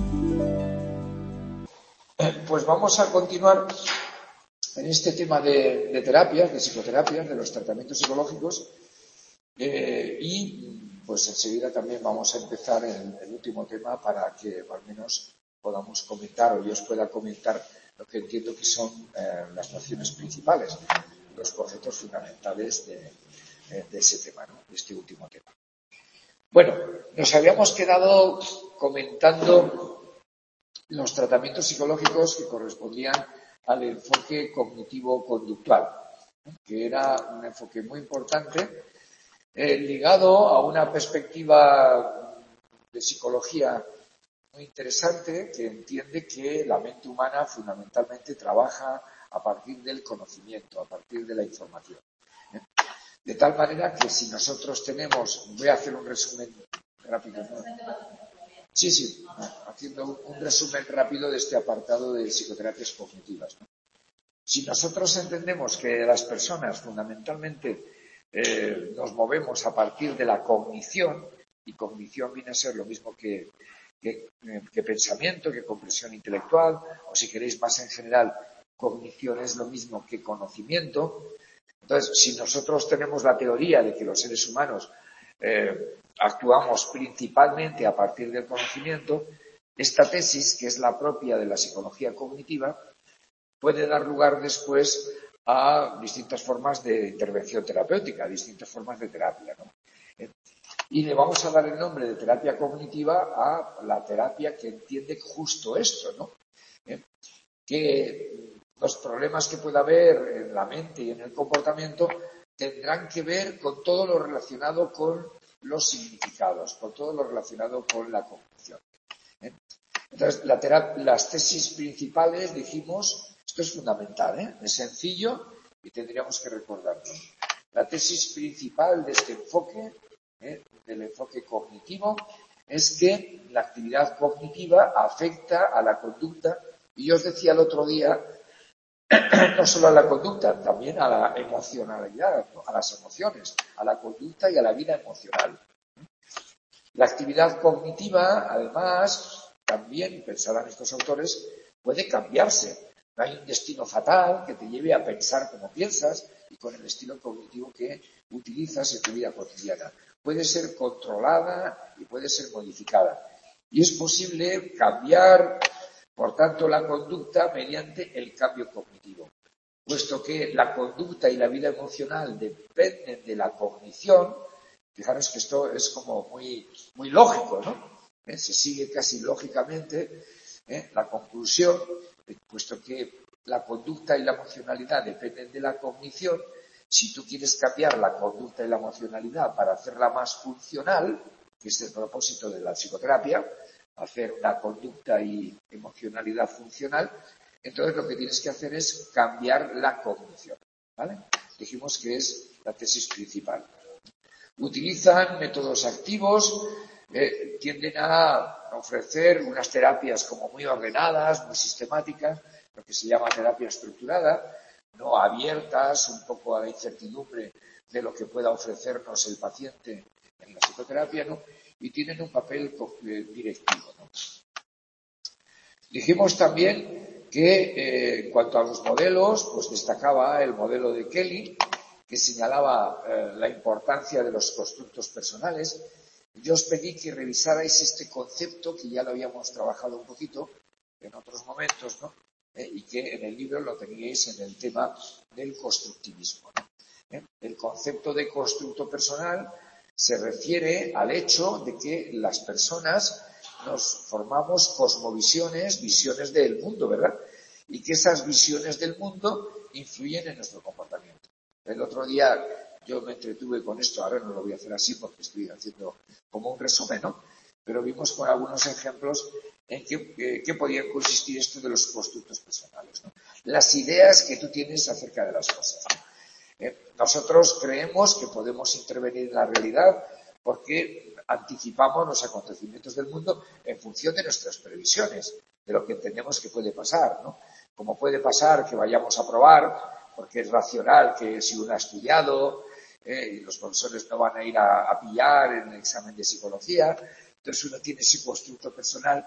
Pues vamos a continuar en este tema de terapias, de psicoterapias, de los tratamientos psicológicos y pues enseguida también vamos a empezar el último tema para que al menos podamos comentar o yo os pueda comentar lo que entiendo que son las nociones principales, los conceptos fundamentales de ese tema, ¿no? De este último tema. Bueno, nos habíamos quedado comentando los tratamientos psicológicos que correspondían al enfoque cognitivo-conductual, que era un enfoque muy importante, ligado a una perspectiva de psicología muy interesante que entiende que la mente humana fundamentalmente trabaja a partir del conocimiento, a partir de la información. De tal manera que si nosotros tenemos, voy a hacer un resumen rápido, ¿no? Sí, haciendo un resumen rápido de este apartado de psicoterapias cognitivas, ¿no? Si nosotros entendemos que las personas fundamentalmente nos movemos a partir de la cognición, y cognición viene a ser lo mismo que pensamiento, que comprensión intelectual, o si queréis más en general, cognición es lo mismo que conocimiento. Entonces, si nosotros tenemos la teoría de que los seres humanos actuamos principalmente a partir del conocimiento, esta tesis, que es la propia de la psicología cognitiva, puede dar lugar después a distintas formas de intervención terapéutica, a distintas formas de terapia, ¿no? Y le vamos a dar el nombre de terapia cognitiva a la terapia que entiende justo esto, ¿no? Que los problemas que pueda haber en la mente y en el comportamiento tendrán que ver con todo lo relacionado con los significados, con todo lo relacionado con la cognición. Entonces, las tesis principales, dijimos, esto es fundamental, es sencillo y tendríamos que recordarlo. La tesis principal de este enfoque, del enfoque cognitivo, es que la actividad cognitiva afecta a la conducta, y yo os decía el otro día, no solo a la conducta, también a la emocionalidad, ¿no? A las emociones, a la conducta y a la vida emocional. La actividad cognitiva, además, también, pensarán estos autores, puede cambiarse. No hay un destino fatal que te lleve a pensar como piensas y con el estilo cognitivo que utilizas en tu vida cotidiana. Puede ser controlada y puede ser modificada. Y es posible cambiar, por tanto, la conducta mediante el cambio cognitivo. Puesto que la conducta y la vida emocional dependen de la cognición, fijaros que esto es como muy lógico, ¿no? Se sigue casi lógicamente la conclusión, puesto que la conducta y la emocionalidad dependen de la cognición. Si tú quieres cambiar la conducta y la emocionalidad para hacerla más funcional, que es el propósito de la psicoterapia, hacer una conducta y emocionalidad funcional, entonces lo que tienes que hacer es cambiar la cognición, ¿vale? Dijimos que es la tesis principal. Utilizan métodos activos, tienden a ofrecer unas terapias como muy ordenadas, muy sistemáticas, lo que se llama terapia estructurada, no abiertas un poco a la incertidumbre de lo que pueda ofrecernos el paciente en la psicoterapia, ¿no? Y tienen un papel directivo, ¿no? Dijimos también que en cuanto a los modelos, pues destacaba el modelo de Kelly, que señalaba la importancia de los constructos personales. Yo os pedí que revisarais este concepto, que ya lo habíamos trabajado un poquito en otros momentos, ¿no? Y que en el libro lo teníais en el tema del constructivismo, ¿no? El concepto de constructo personal se refiere al hecho de que las personas nos formamos cosmovisiones, visiones del mundo, ¿verdad? Y que esas visiones del mundo influyen en nuestro comportamiento. El otro día yo me entretuve con esto, ahora no lo voy a hacer así porque estoy haciendo como un resumen, ¿no? Pero vimos con algunos ejemplos en qué podían consistir esto de los constructos personales, ¿no? Las ideas que tú tienes acerca de las cosas, ¿no? Nosotros creemos que podemos intervenir en la realidad porque anticipamos los acontecimientos del mundo en función de nuestras previsiones, de lo que entendemos que puede pasar, ¿no? Como puede pasar que vayamos a probar, porque es racional que si uno ha estudiado, y los profesores no van a ir a pillar en el examen de psicología, entonces uno tiene ese constructo personal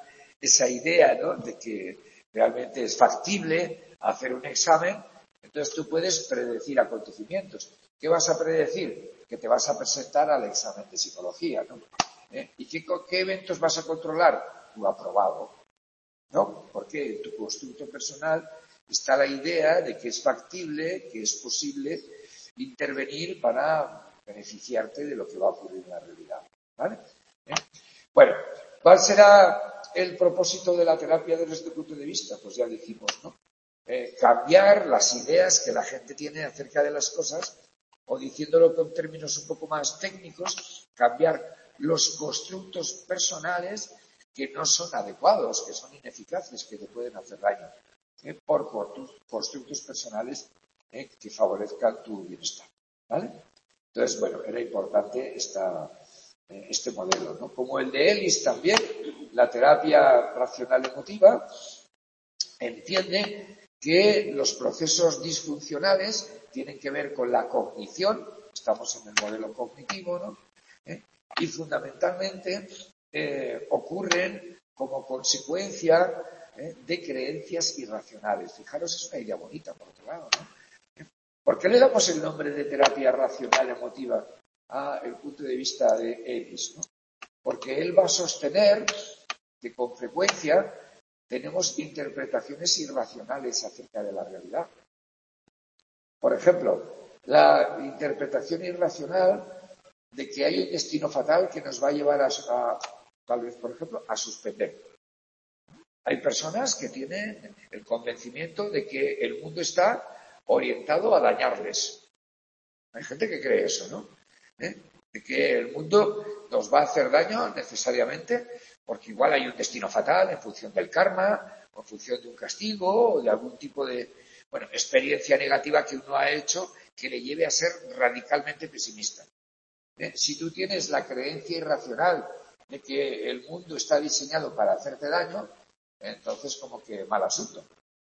esa idea, ¿no?, de que realmente es factible hacer un examen. Entonces tú puedes predecir acontecimientos. ¿Qué vas a predecir? Que te vas a presentar al examen de psicología, ¿no? ¿Y qué eventos vas a controlar? Tu aprobado, ¿no? Porque en tu constructo personal está la idea de que es factible, que es posible intervenir para beneficiarte de lo que va a ocurrir en la realidad, ¿vale? Bueno, ¿cuál será el propósito de la terapia desde este punto de vista? Pues ya dijimos, ¿no? Cambiar las ideas que la gente tiene acerca de las cosas, o diciéndolo con términos un poco más técnicos, cambiar los constructos personales que no son adecuados, que son ineficaces, que te pueden hacer daño, por constructos personales que favorezcan tu bienestar, ¿vale? Entonces, bueno, era importante este modelo, ¿no? Como el de Ellis también, la terapia racional emotiva entiende que los procesos disfuncionales tienen que ver con la cognición, estamos en el modelo cognitivo, ¿no? Y fundamentalmente ocurren como consecuencia de creencias irracionales. Fijaros, es una idea bonita, por otro lado, ¿no? ¿Por qué le damos el nombre de terapia racional emotiva al punto de vista de Ellis, ¿no? Porque él va a sostener que con frecuencia tenemos interpretaciones irracionales acerca de la realidad. Por ejemplo, la interpretación irracional de que hay un destino fatal que nos va a llevar a tal vez, por ejemplo, a suspender. Hay personas que tienen el convencimiento de que el mundo está orientado a dañarles. Hay gente que cree eso, ¿no? De que el mundo nos va a hacer daño necesariamente porque igual hay un destino fatal en función del karma, o en función de un castigo, o de algún tipo de, experiencia negativa que uno ha hecho que le lleve a ser radicalmente pesimista. Si tú tienes la creencia irracional de que el mundo está diseñado para hacerte daño, entonces como que mal asunto.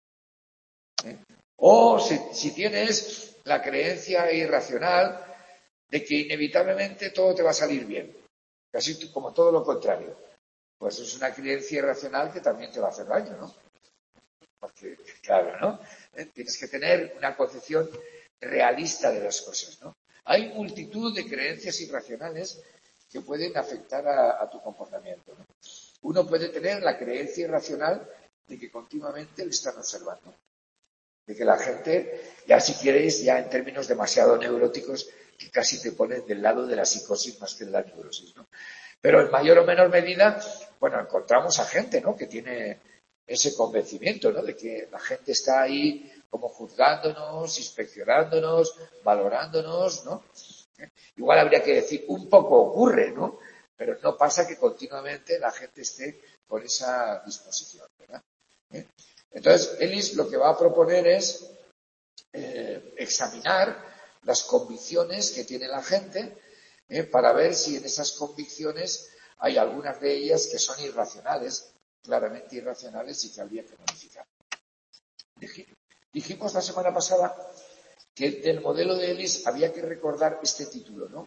O si tienes la creencia irracional de que inevitablemente todo te va a salir bien, casi como todo lo contrario, pues es una creencia irracional que también te va a hacer daño, ¿no? Porque, claro, ¿no? Tienes que tener una concepción realista de las cosas, ¿no? Hay multitud de creencias irracionales que pueden afectar a tu comportamiento, ¿no? Uno puede tener la creencia irracional de que continuamente le están observando, de que la gente, ya si queréis, ya en términos demasiado neuróticos, que casi te ponen del lado de la psicosis más que de la neurosis, ¿no? Pero en mayor o menor medida, encontramos a gente, ¿no?, que tiene ese convencimiento, ¿no?, de que la gente está ahí como juzgándonos, inspeccionándonos, valorándonos, ¿no? Igual habría que decir, un poco ocurre, ¿no? Pero no pasa que continuamente la gente esté con esa disposición, ¿verdad? Entonces, Ellis lo que va a proponer es examinar las convicciones que tiene la gente para ver si en esas convicciones hay algunas de ellas que son irracionales, claramente irracionales, y que habría que modificar. Dijimos la semana pasada que del modelo de Ellis había que recordar este título, ¿no?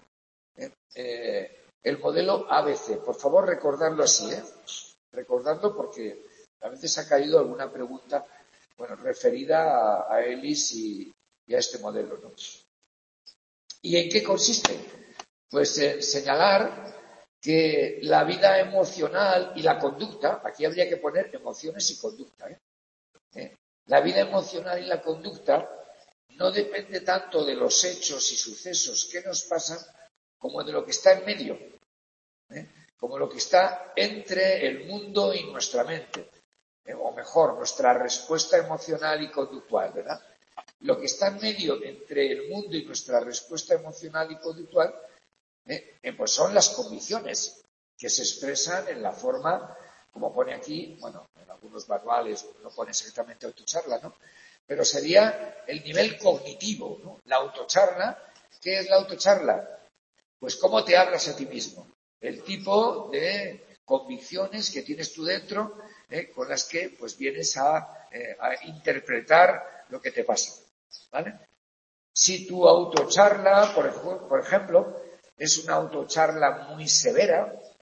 El modelo ABC. Por favor, recordarlo así, Recordadlo porque a veces ha caído alguna pregunta, referida a Ellis y a este modelo, ¿no? ¿Y en qué consiste? Pues en señalar que la vida emocional y la conducta, aquí habría que poner emociones y conducta, la vida emocional y la conducta no depende tanto de los hechos y sucesos que nos pasan como de lo que está en medio, como lo que está entre el mundo y nuestra mente, o mejor, nuestra respuesta emocional y conductual, ¿verdad? Lo que está en medio entre el mundo y nuestra respuesta emocional y conductual, pues son las convicciones que se expresan en la forma, como pone aquí, en algunos manuales no pone exactamente autocharla, ¿no? Pero sería el nivel cognitivo, ¿no? La autocharla. ¿Qué es la autocharla? Pues cómo te hablas a ti mismo, el tipo de convicciones que tienes tú dentro, con las que pues vienes a interpretar lo que te pasa, ¿vale? Si tu autocharla, por ejemplo, es una autocharla muy severa,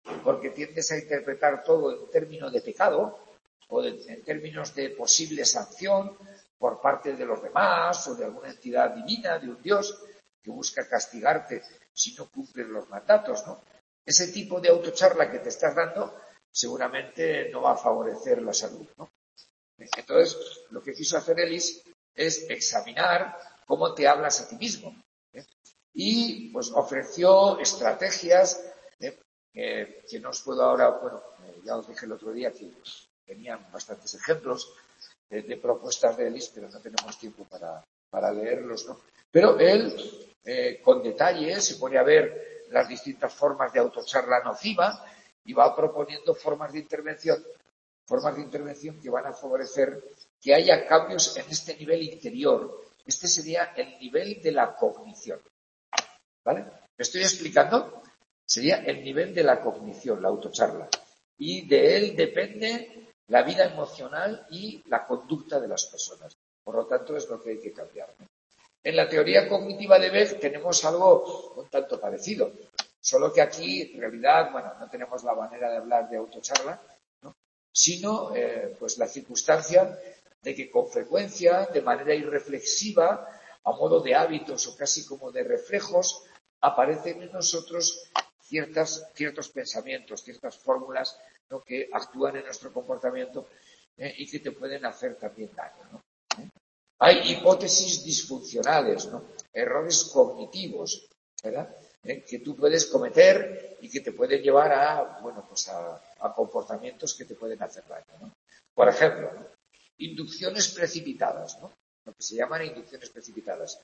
porque tiendes a interpretar todo en términos de pecado o en términos de posible sanción por parte de los demás o de alguna entidad divina, de un Dios que busca castigarte si no cumples los mandatos, ¿no? Ese tipo de autocharla que te estás dando seguramente no va a favorecer la salud, ¿no? Entonces, lo que quiso hacer Ellis es examinar cómo te hablas a ti mismo, ¿eh? Y pues ofreció estrategias, que no os puedo ahora, bueno, ya os dije el otro día que tenían bastantes ejemplos de propuestas de Ellis, pero no tenemos tiempo para leerlos, ¿no? Pero él, con detalle, se pone a ver las distintas formas de autocharla nociva y va proponiendo formas de intervención que van a favorecer que haya cambios en este nivel interior. Este sería el nivel de la cognición. ¿Vale? ¿Me estoy explicando? Sería el nivel de la cognición, la autocharla. Y de él depende la vida emocional y la conducta de las personas. Por lo tanto, es lo que hay que cambiar, ¿no? En la teoría cognitiva de Beck tenemos algo un tanto parecido, solo que aquí, en realidad, bueno, no tenemos la manera de hablar de autocharla, ¿no? Sino pues la circunstancia de que con frecuencia, de manera irreflexiva, a modo de hábitos o casi como de reflejos, aparecen en nosotros ciertos pensamientos, ciertas fórmulas, ¿no?, que actúan en nuestro comportamiento y que te pueden hacer también daño, ¿no? Hay hipótesis disfuncionales, ¿no?, errores cognitivos, ¿verdad?, que tú puedes cometer y que te pueden llevar a, bueno, pues a comportamientos que te pueden hacer daño, ¿no? Por ejemplo, ¿no?, inducciones precipitadas, ¿no?, lo que se llaman inducciones precipitadas.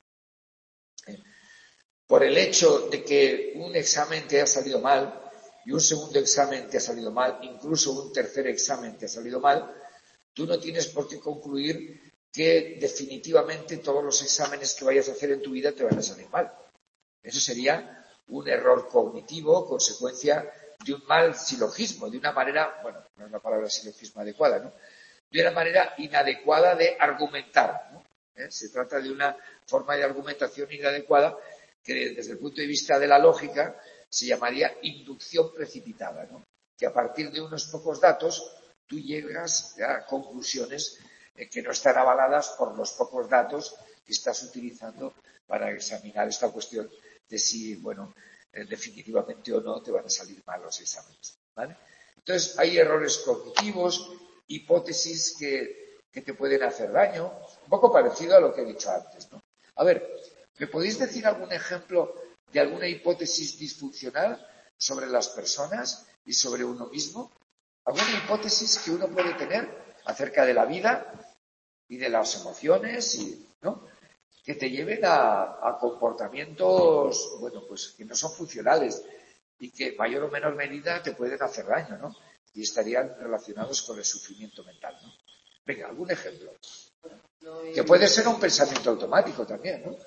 Por el hecho de que un examen te ha salido mal y un segundo examen te ha salido mal, incluso un tercer examen te ha salido mal, tú no tienes por qué concluir que definitivamente todos los exámenes que vayas a hacer en tu vida te van a salir mal. Eso sería un error cognitivo, consecuencia de un mal silogismo, de una manera, bueno, no es la palabra silogismo adecuada, ¿no?, de una manera inadecuada de argumentar, ¿no? Se trata de una forma de argumentación inadecuada que desde el punto de vista de la lógica se llamaría inducción precipitada, ¿no?, que a partir de unos pocos datos tú llegas a conclusiones que no están avaladas por los pocos datos que estás utilizando para examinar esta cuestión de si, bueno, definitivamente o no te van a salir mal los exámenes, ¿vale? Entonces, hay errores cognitivos, hipótesis que te pueden hacer daño, un poco parecido a lo que he dicho antes, ¿no? A ver, ¿me podéis decir algún ejemplo de alguna hipótesis disfuncional sobre las personas y sobre uno mismo? ¿Alguna hipótesis que uno puede tener acerca de la vida y de las emociones, ¿no?, que te lleven a comportamientos, bueno, pues que no son funcionales y que en mayor o menor medida te pueden hacer daño, ¿no?, y estarían relacionados con el sufrimiento mental, ¿no? Venga, algún ejemplo. Que puede ser un pensamiento automático también, ¿no?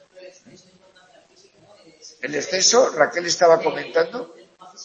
El exceso, Raquel estaba comentando.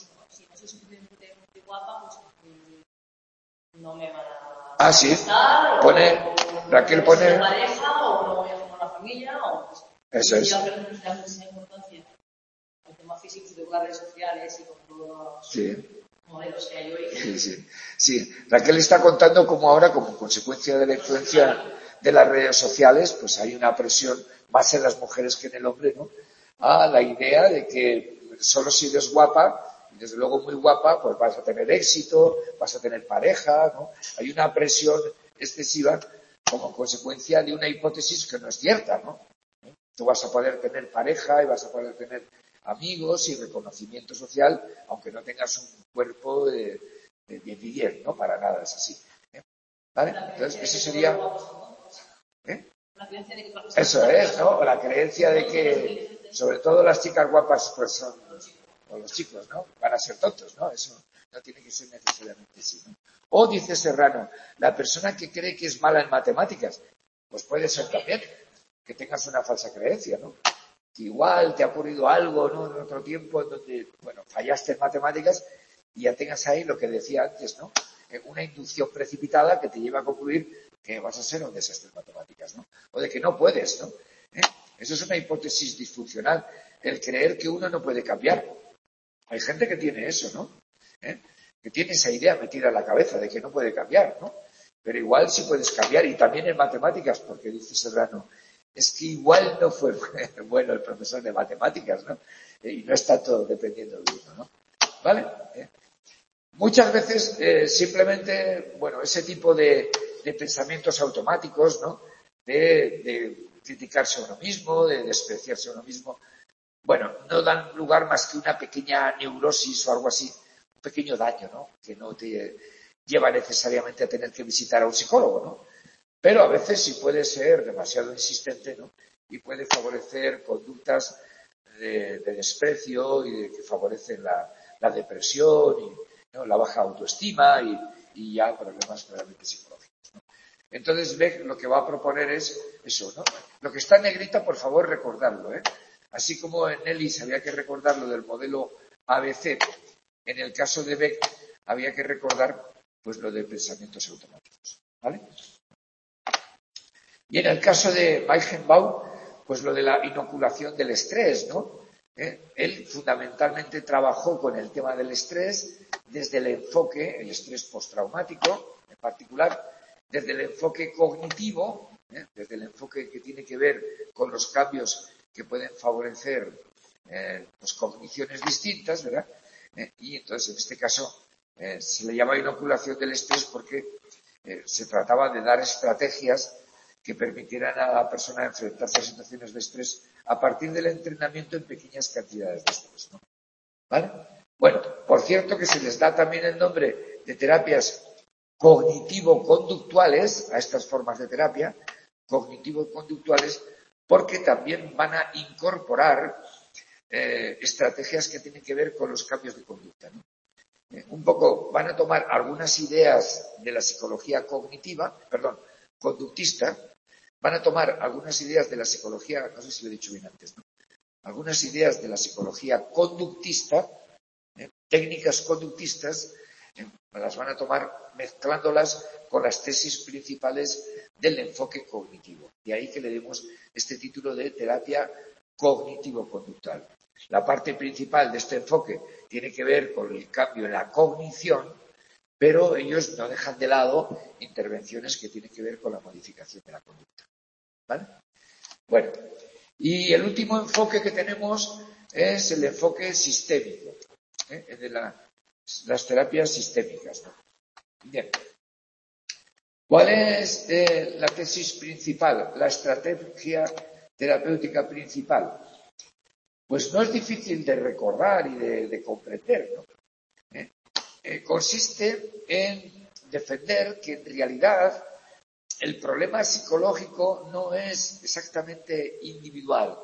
No me van a... Ah, sí. Pone, Raquel pone... pareja o no voy a formar una familia o... Eso es. Y yo creo que nos da mucha importancia al tema físico de las redes sociales y con todos los modelos que hay hoy. Sí. Raquel está contando cómo ahora, como consecuencia de la influencia de las redes sociales, pues hay una presión más en las mujeres que en el hombre, ¿no?, a la idea de que solo si eres guapa, y desde luego muy guapa, pues vas a tener éxito, vas a tener pareja, ¿no? Hay una presión excesiva como consecuencia de una hipótesis que no es cierta, ¿no? Tú vas a poder tener pareja y vas a poder tener amigos y reconocimiento social, aunque no tengas un cuerpo de 10 y 10, ¿no? Para nada, es así. ¿Vale? Entonces, eso sería... Eso es, ¿no? O la creencia de que, sobre todo las chicas guapas, pues son, o los chicos, ¿no?, van a ser tontos, ¿no? Eso no tiene que ser necesariamente así, ¿no? O, dice Serrano, la persona que cree que es mala en matemáticas, pues puede ser también que tengas una falsa creencia, ¿no? Que igual te ha ocurrido algo, ¿no?, en otro tiempo en donde, bueno, fallaste en matemáticas y ya tengas ahí lo que decía antes, ¿no?, una inducción precipitada que te lleva a concluir que vas a ser un desastre en matemáticas, ¿no? O de que no puedes, ¿no? Eso es una hipótesis disfuncional, el creer que uno no puede cambiar. Hay gente que tiene eso, ¿no? que tiene esa idea metida en la cabeza de que no puede cambiar, ¿no? Pero igual sí puedes cambiar, y también en matemáticas, porque dice Serrano, es que igual no fue bueno el profesor de matemáticas, ¿no? Y no está todo dependiendo de uno, ¿no? ¿Vale? Muchas veces simplemente, bueno, ese tipo de pensamientos automáticos, ¿no? De criticarse a uno mismo, de despreciarse a uno mismo, bueno, no dan lugar más que una pequeña neurosis o algo así, un pequeño daño, ¿no? Que no te lleva necesariamente a tener que visitar a un psicólogo, ¿no? Pero a veces sí puede ser demasiado insistente, ¿no? Y puede favorecer conductas de desprecio y que favorecen la depresión y, ¿no?, la baja autoestima y ya problemas realmente psicológicos, ¿no? Entonces, Beck lo que va a proponer es eso, ¿no? Lo que está en negrita, por favor, recordarlo, ¿eh? Así como en Ellis había que recordar lo del modelo ABC, en el caso de Beck había que recordar pues lo de pensamientos automáticos, ¿vale? Y en el caso de Weichenbaum, pues lo de la inoculación del estrés, ¿no? Él fundamentalmente trabajó con el tema del estrés desde el enfoque, el estrés postraumático en particular, desde el enfoque cognitivo, desde el enfoque que tiene que ver con los cambios que pueden favorecer pues cogniciones distintas, ¿verdad? Y entonces en este caso se le llama inoculación del estrés porque se trataba de dar estrategias que permitieran a la persona enfrentarse a situaciones de estrés a partir del entrenamiento en pequeñas cantidades de estrés, ¿no? ¿Vale? Bueno, por cierto que se les da también el nombre de terapias cognitivo-conductuales a estas formas de terapia, cognitivo-conductuales, porque también van a incorporar estrategias que tienen que ver con los cambios de conducta, ¿no? Un poco van a tomar algunas ideas de la psicología conductista, van a tomar algunas ideas de la psicología, no sé si lo he dicho bien antes, ¿no? Algunas ideas de la psicología conductista, técnicas conductistas, las van a tomar mezclándolas con las tesis principales del enfoque cognitivo. De ahí que le demos este título de terapia cognitivo-conductual. La parte principal de este enfoque tiene que ver con el cambio en la cognición, pero ellos no dejan de lado intervenciones que tienen que ver con la modificación de la conducta. ¿Vale? Bueno, y el último enfoque que tenemos es el enfoque sistémico, de las terapias sistémicas, ¿no? Bien. ¿Cuál es la tesis principal, la estrategia terapéutica principal? Pues no es difícil de recordar y de comprender, ¿no? Consiste en defender que en realidad el problema psicológico no es exactamente individual,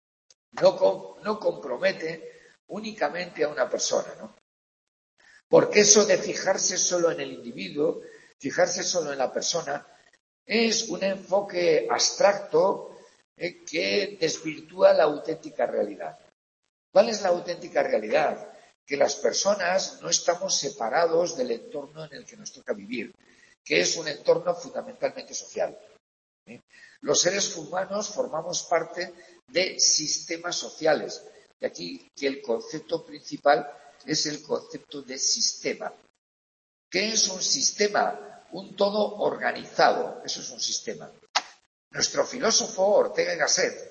no compromete únicamente a una persona, ¿no? Porque eso de fijarse solo en el individuo, fijarse solo en la persona, es un enfoque abstracto que desvirtúa la auténtica realidad. ¿Cuál es la auténtica realidad? Que las personas no estamos separados del entorno en el que nos toca vivir, que es un entorno fundamentalmente social. Los seres humanos formamos parte de sistemas sociales. Y aquí que el concepto principal es el concepto de sistema. ¿Qué es un sistema? Un todo organizado. Eso es un sistema. Nuestro filósofo Ortega y Gasset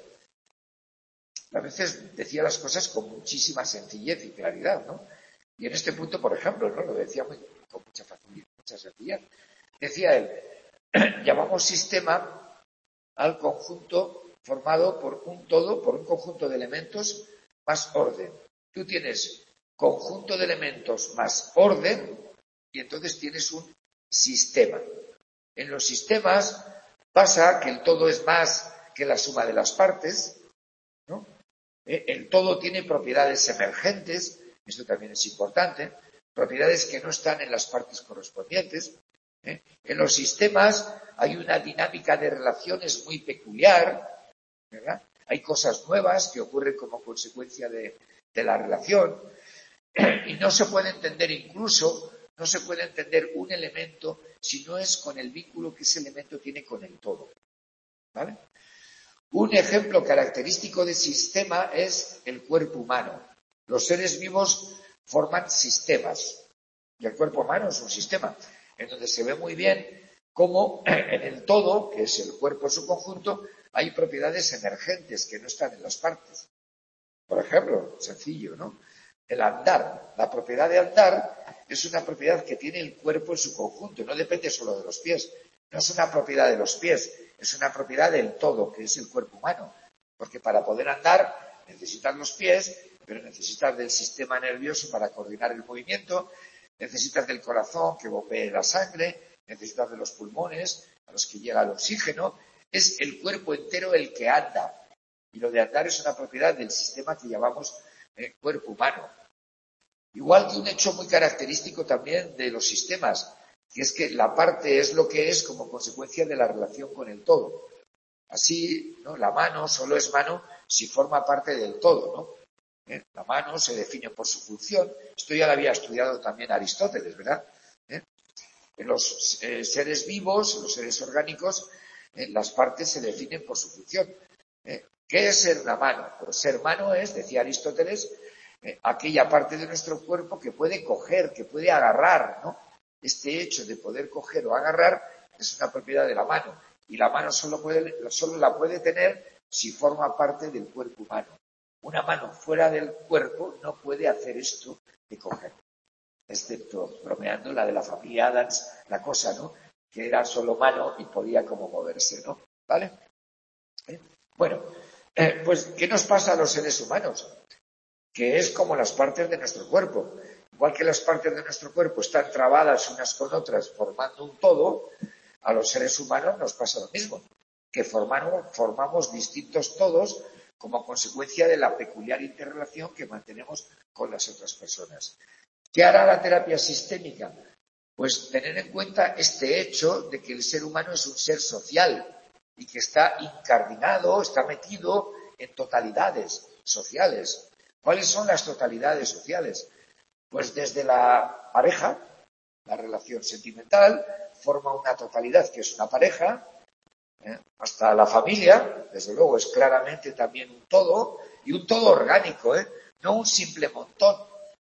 a veces decía las cosas con muchísima sencillez y claridad, ¿no? Y en este punto, por ejemplo, ¿no?, lo decía con mucha facilidad, mucha sencillez. Decía él, llamamos sistema al conjunto formado por un todo, por un conjunto de elementos más orden. Tú tienes conjunto de elementos más orden y entonces tienes un sistema. En los sistemas pasa que el todo es más que la suma de las partes, ¿no? El todo tiene propiedades emergentes, esto también es importante, propiedades que no están en las partes correspondientes. En los sistemas hay una dinámica de relaciones muy peculiar, ¿verdad? Hay cosas nuevas que ocurren como consecuencia de la relación y no se puede entender no se puede entender un elemento si no es con el vínculo que ese elemento tiene con el todo, ¿vale? Un ejemplo característico de sistema es el cuerpo humano. Los seres vivos forman sistemas. Y el cuerpo humano es un sistema en donde se ve muy bien cómo en el todo, que es el cuerpo en su conjunto, hay propiedades emergentes que no están en las partes. Por ejemplo, sencillo, ¿no? El andar. La propiedad de andar es una propiedad que tiene el cuerpo en su conjunto, no depende solo de los pies. No es una propiedad de los pies, es una propiedad del todo, que es el cuerpo humano. Porque para poder andar necesitas los pies, pero necesitas del sistema nervioso para coordinar el movimiento, necesitas del corazón que bombee la sangre, necesitas de los pulmones a los que llega el oxígeno. Es el cuerpo entero el que anda. Y lo de andar es una propiedad del sistema que llamamos cuerpo humano. Igual que un hecho muy característico también de los sistemas, que es que la parte es lo que es como consecuencia de la relación con el todo. Así, ¿no? La mano solo es mano si forma parte del todo, ¿no? La mano se define por su función. Esto ya lo había estudiado también Aristóteles, ¿verdad? En los seres vivos, en los seres orgánicos, las partes se definen por su función. ¿Qué es ser una mano? Pues ser mano es, decía Aristóteles, aquella parte de nuestro cuerpo que puede coger, que puede agarrar, ¿no? Este hecho de poder coger o agarrar es una propiedad de la mano. Y la mano solo la puede tener si forma parte del cuerpo humano. Una mano fuera del cuerpo no puede hacer esto de coger. Excepto, bromeando, la de la familia Adams, la cosa, ¿no? Que era solo mano y podía como moverse, ¿no? ¿Vale? Bueno, pues, ¿qué nos pasa a los seres humanos? Que es como las partes de nuestro cuerpo. Igual que las partes de nuestro cuerpo están trabadas unas con otras formando un todo, a los seres humanos nos pasa lo mismo, que formamos distintos todos como consecuencia de la peculiar interrelación que mantenemos con las otras personas. ¿Qué hará la terapia sistémica? Pues tener en cuenta este hecho de que el ser humano es un ser social y que está incardinado, está metido en totalidades sociales. ¿Cuáles son las totalidades sociales? Pues desde la pareja, la relación sentimental, forma una totalidad que es una pareja, hasta la familia, desde luego es claramente también un todo, y un todo orgánico, no un simple montón.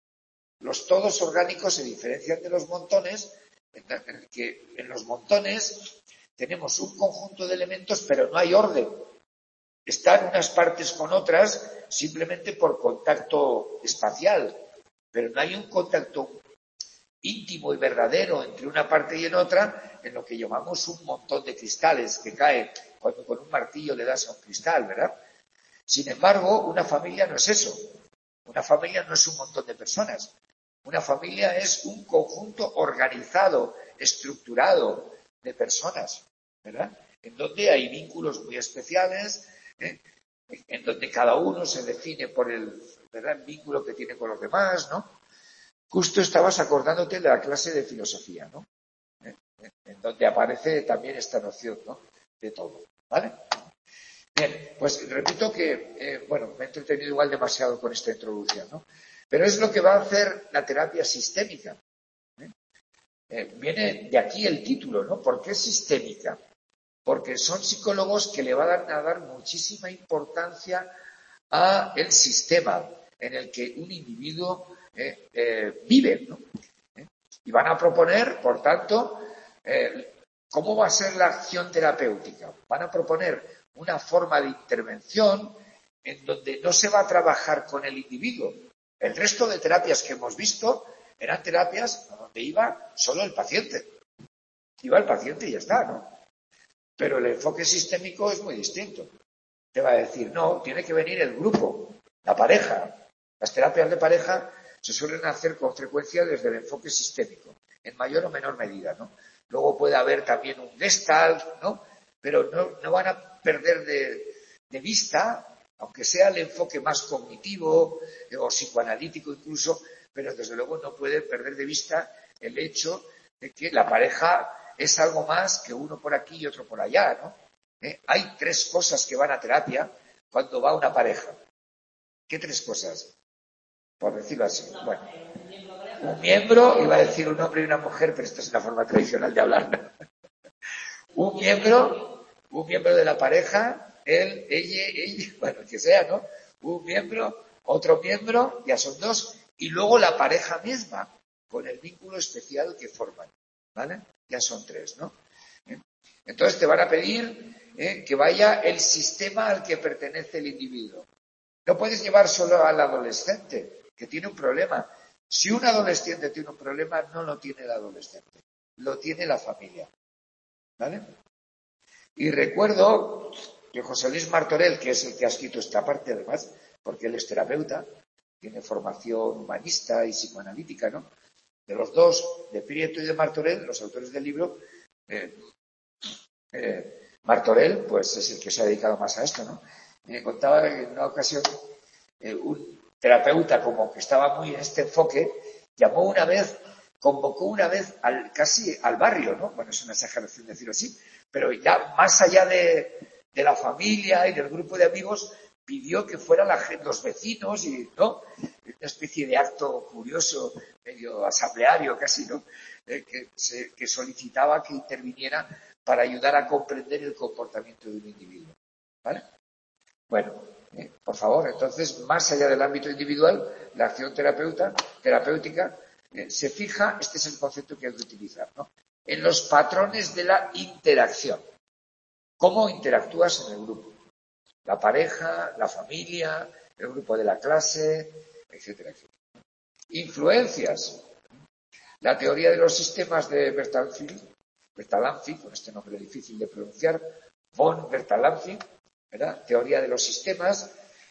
Los todos orgánicos se diferencian de los montones, en que en los montones tenemos un conjunto de elementos, pero no hay orden. Están unas partes con otras simplemente por contacto espacial, pero no hay un contacto íntimo y verdadero entre una parte y en otra, en lo que llamamos un montón de cristales que cae cuando con un martillo le das a un cristal, ¿verdad? Sin embargo, una familia no es eso. Una familia no es un montón de personas. Una familia es un conjunto organizado, estructurado de personas, ¿verdad? En donde hay vínculos muy especiales, en donde cada uno se define por el vínculo que tiene con los demás, ¿no? Justo estabas acordándote de la clase de filosofía, ¿no? En donde aparece también esta noción, ¿no? De todo, ¿vale? Bien, pues repito que, me he entretenido igual demasiado con esta introducción, ¿no? Pero es lo que va a hacer la terapia sistémica. Viene de aquí el título, ¿no? ¿Por qué sistémica? Porque son psicólogos que le van a dar muchísima importancia a el sistema en el que un individuo vive, ¿no? Y van a proponer, por tanto, cómo va a ser la acción terapéutica. Van a proponer una forma de intervención en donde no se va a trabajar con el individuo. El resto de terapias que hemos visto eran terapias a donde iba solo el paciente. Iba el paciente y ya está, ¿no? Pero el enfoque sistémico es muy distinto. Te va a decir, no, tiene que venir el grupo, la pareja. Las terapias de pareja se suelen hacer con frecuencia desde el enfoque sistémico, en mayor o menor medida, ¿no? Luego puede haber también un Gestalt, ¿no? Pero no van a perder de vista, aunque sea el enfoque más cognitivo o psicoanalítico incluso, pero desde luego no pueden perder de vista el hecho de que la pareja es algo más que uno por aquí y otro por allá, ¿no? Hay tres cosas que van a terapia cuando va una pareja. ¿Qué tres cosas? Por decirlo así. Bueno, un miembro, iba a decir un hombre y una mujer, pero esta es la forma tradicional de hablar. Un miembro de la pareja, él, ella, bueno, que sea, ¿no? Un miembro, otro miembro, ya son dos, y luego la pareja misma. con el vínculo especial que forman, ¿vale? Ya son 3, ¿no? Entonces te van a pedir que vaya el sistema al que pertenece el individuo. No puedes llevar solo al adolescente, que tiene un problema. Si un adolescente tiene un problema, no lo tiene el adolescente, lo tiene la familia, ¿vale? Y recuerdo que José Luis Martorell, que es el que ha escrito esta parte además, porque él es terapeuta, tiene formación humanista y psicoanalítica, ¿no? De los dos, de Prieto y de Martorell, los autores del libro, Martorell, pues es el que se ha dedicado más a esto, ¿no? Me contaba que en una ocasión un terapeuta como que estaba muy en este enfoque, convocó una vez casi al barrio, ¿no? Bueno, es una exageración decirlo así, pero ya más allá de la familia y del grupo de amigos, pidió que fueran los vecinos y, ¿no? Una especie de acto curioso, medio asambleario casi, ¿no? Que solicitaba que interviniera para ayudar a comprender el comportamiento de un individuo, ¿vale? Bueno, por favor, entonces, más allá del ámbito individual, la acción terapéutica se fija, este es el concepto que hay que utilizar, ¿no? En los patrones de la interacción. ¿Cómo interactúas en el grupo? La pareja, la familia, el grupo de la clase, etcétera, etcétera. Influencias. La teoría de los sistemas de Bertalanffy, con este nombre difícil de pronunciar, von Bertalanffy, ¿verdad? Teoría de los sistemas,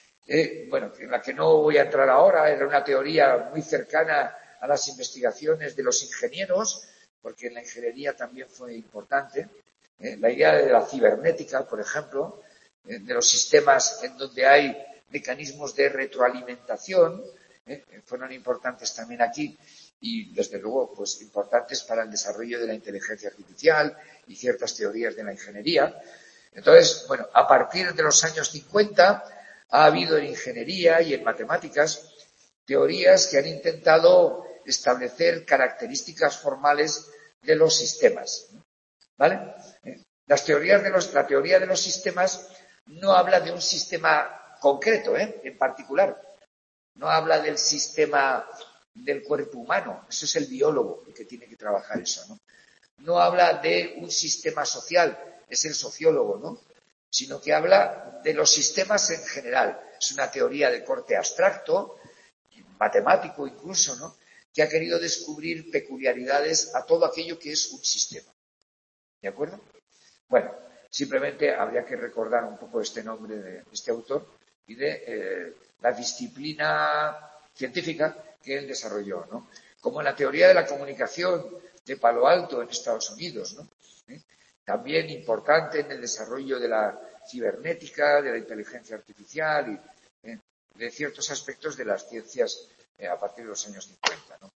en la que no voy a entrar ahora, era una teoría muy cercana a las investigaciones de los ingenieros, porque en la ingeniería también fue importante. La idea de la cibernética, por ejemplo, de los sistemas en donde hay mecanismos de retroalimentación, fueron importantes también aquí y, desde luego, pues importantes para el desarrollo de la inteligencia artificial y ciertas teorías de la ingeniería. Entonces, bueno, a partir de los años 50 ha habido en ingeniería y en matemáticas teorías que han intentado establecer características formales de los sistemas, ¿vale? La teoría de los sistemas no habla de un sistema concreto, en particular. No habla del sistema del cuerpo humano. Eso es el biólogo el que tiene que trabajar eso, ¿no? No habla de un sistema social, es el sociólogo, ¿no? Sino que habla de los sistemas en general. Es una teoría de corte abstracto, matemático incluso, ¿no? Que ha querido descubrir peculiaridades a todo aquello que es un sistema. ¿De acuerdo? Bueno, simplemente habría que recordar un poco este nombre de este autor y de la disciplina científica que él desarrolló, ¿no? Como la teoría de la comunicación de Palo Alto en Estados Unidos, ¿no? También importante en el desarrollo de la cibernética, de la inteligencia artificial y de ciertos aspectos de las ciencias a partir de los años 50, ¿no?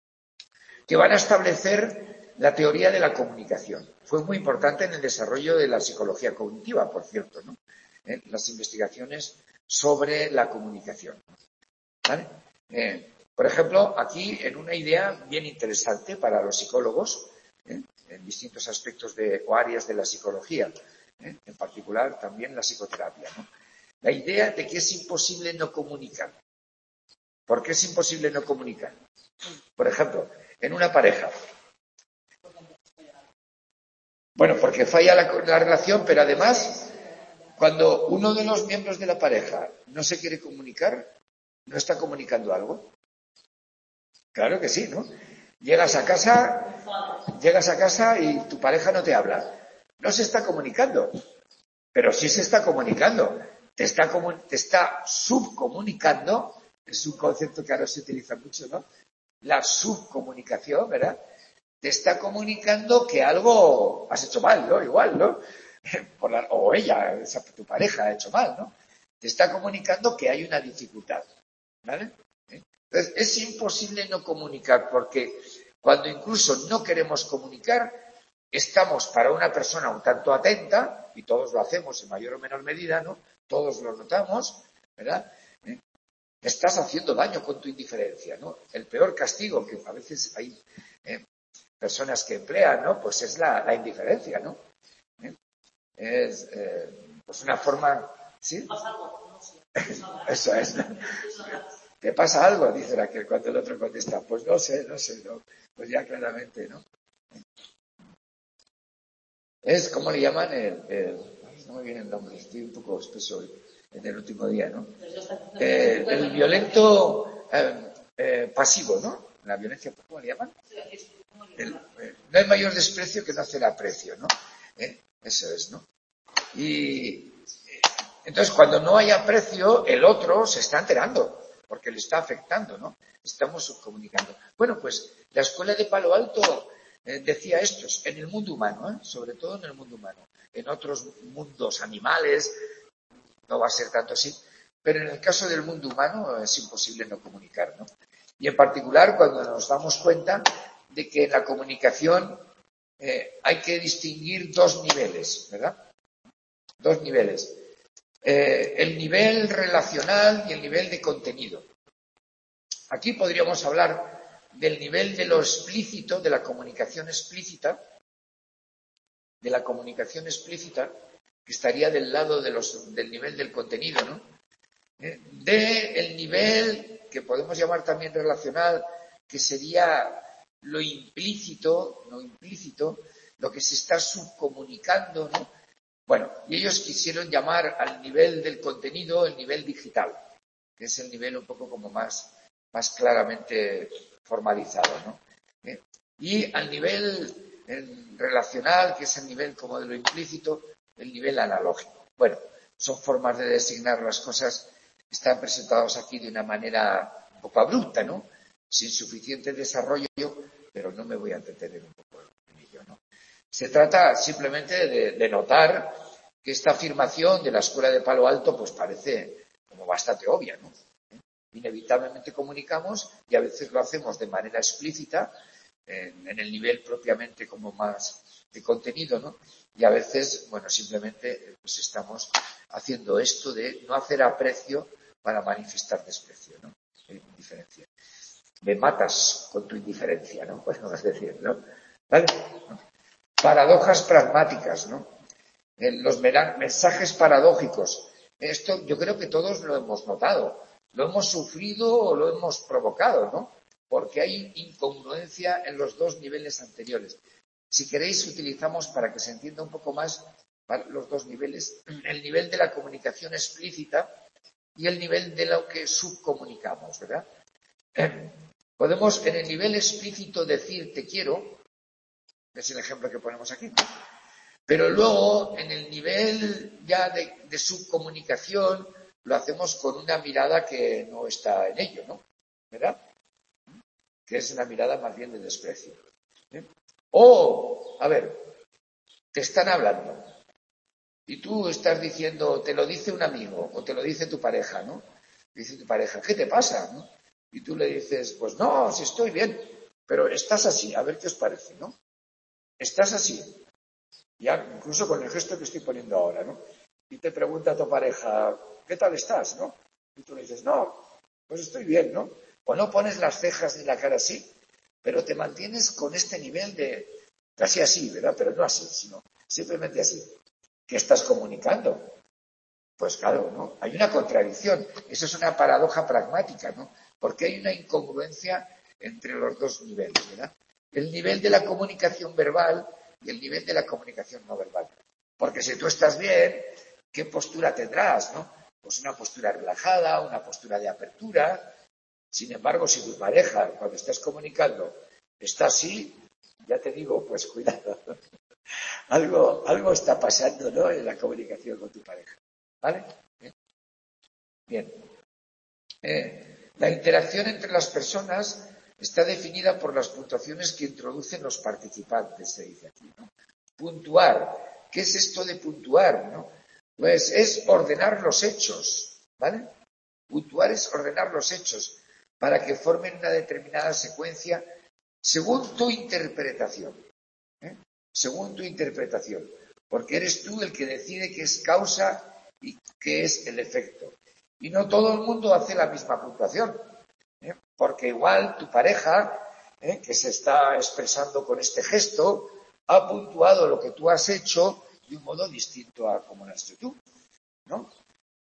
Que van a establecer la teoría de la comunicación. Fue muy importante en el desarrollo de la psicología cognitiva, por cierto, ¿no? Las investigaciones sobre la comunicación, ¿vale? Por ejemplo, aquí en una idea bien interesante para los psicólogos, en distintos aspectos o áreas de la psicología, en particular también la psicoterapia, ¿no? La idea de que es imposible no comunicar. ¿Por qué es imposible no comunicar? Por ejemplo, en una pareja. Bueno, porque falla la relación, pero además, cuando uno de los miembros de la pareja no se quiere comunicar, ¿no está comunicando algo? Claro que sí, ¿no? Llegas a casa y tu pareja no te habla. No se está comunicando, pero sí se está comunicando. Te está subcomunicando, es un concepto que ahora se utiliza mucho, ¿no? La subcomunicación, ¿verdad? Te está comunicando que algo has hecho mal, ¿no? Igual, ¿no? O ella, tu pareja, ha hecho mal, ¿no? Te está comunicando que hay una dificultad, ¿vale? Entonces, es imposible no comunicar porque cuando incluso no queremos comunicar, estamos para una persona un tanto atenta, y todos lo hacemos en mayor o menor medida, ¿no? Todos lo notamos, ¿verdad? Estás haciendo daño con tu indiferencia, ¿no? El peor castigo que a veces hay personas que emplean, ¿no? Pues es la indiferencia, ¿no? Es pues una forma, ¿sí? Eso es, ¿no? ¿Te pasa algo? Dice Raquel cuando el otro contesta. Pues no sé, no. Pues ya claramente, ¿no? Es como le llaman no me viene el nombre, estoy un poco espeso hoy, en el último día, ¿no? El violento pasivo, ¿no? La violencia, ¿cómo le llaman? No hay mayor desprecio que no hacer aprecio, ¿no? Eso es, ¿no? Y entonces cuando no hay aprecio, el otro se está enterando, porque le está afectando, ¿no? Estamos subcomunicando. Bueno, pues la escuela de Palo Alto decía esto, en el mundo humano, sobre todo en el mundo humano. En otros mundos animales no va a ser tanto así, pero en el caso del mundo humano es imposible no comunicar, ¿no? Y en particular cuando nos damos cuenta de que en la comunicación hay que distinguir dos niveles, ¿verdad? Dos niveles. El nivel relacional y el nivel de contenido. Aquí podríamos hablar del nivel de lo explícito, de la comunicación explícita, que estaría del lado del nivel del contenido, ¿no? Del nivel que podemos llamar también relacional, que sería lo implícito, no implícito, lo que se está subcomunicando, ¿no? Bueno, y ellos quisieron llamar al nivel del contenido el nivel digital, que es el nivel un poco como más claramente formalizado, ¿no? Y al nivel relacional, que es el nivel como de lo implícito, el nivel analógico. Bueno, son formas de designar las cosas que están presentados aquí de una manera un poco abrupta, ¿no? Sin suficiente desarrollo, pero no me voy a entretener un poco en ello, ¿no? Se trata simplemente de notar que esta afirmación de la escuela de Palo Alto pues parece como bastante obvia, ¿no? Inevitablemente comunicamos y a veces lo hacemos de manera explícita en el nivel propiamente como más de contenido, ¿no? Y a veces, bueno, simplemente pues estamos haciendo esto de no hacer aprecio para manifestar desprecio, ¿no? Indiferencia. Me matas con tu indiferencia, ¿no? Bueno, es decir, ¿no? ¿Vale? Paradojas pragmáticas, ¿no? Los mensajes paradójicos. Esto yo creo que todos lo hemos notado. Lo hemos sufrido o lo hemos provocado, ¿no? Porque hay incongruencia en los dos niveles anteriores. Si queréis, utilizamos para que se entienda un poco más los dos niveles, el nivel de la comunicación explícita y el nivel de lo que subcomunicamos, ¿verdad? Podemos en el nivel explícito decir te quiero, es el ejemplo que ponemos aquí, pero luego en el nivel ya de subcomunicación lo hacemos con una mirada que no está en ello, ¿no? ¿Verdad? Que es una mirada más bien de desprecio. O, a ver, te están hablando y tú estás diciendo, te lo dice un amigo o te lo dice tu pareja, ¿no? Dice tu pareja, ¿qué te pasa? ¿No? Y tú le dices, pues no, si estoy bien, pero estás así, a ver qué os parece, ¿no? Estás así, ya incluso con el gesto que estoy poniendo ahora, ¿no? Y te pregunta a tu pareja, ¿qué tal estás, no? Y tú le dices, no, pues estoy bien, ¿no? O no pones las cejas ni la cara así, pero te mantienes con este nivel de casi así, ¿verdad? Pero no así, sino simplemente así. ¿Qué estás comunicando? Pues claro, ¿no? Hay una contradicción. Eso es una paradoja pragmática, ¿no? Porque hay una incongruencia entre los dos niveles, ¿verdad? El nivel de la comunicación verbal y el nivel de la comunicación no verbal. Porque si tú estás bien, ¿qué postura tendrás, no? Pues una postura relajada, una postura de apertura. Sin embargo, si tu pareja, cuando estás comunicando, está así, ya te digo, pues cuidado. Algo está pasando, ¿no? En la comunicación con tu pareja. ¿Vale? Bien. La interacción entre las personas está definida por las puntuaciones que introducen los participantes, se dice aquí, ¿no? Puntuar. ¿Qué es esto de puntuar, no? Pues es ordenar los hechos, ¿vale? Puntuar es ordenar los hechos para que formen una determinada secuencia según tu interpretación. Según tu interpretación. Porque eres tú el que decide qué es causa y qué es el efecto. Y no todo el mundo hace la misma puntuación. Porque igual tu pareja, que se está expresando con este gesto, ha puntuado lo que tú has hecho de un modo distinto a como lo has hecho tú, ¿no?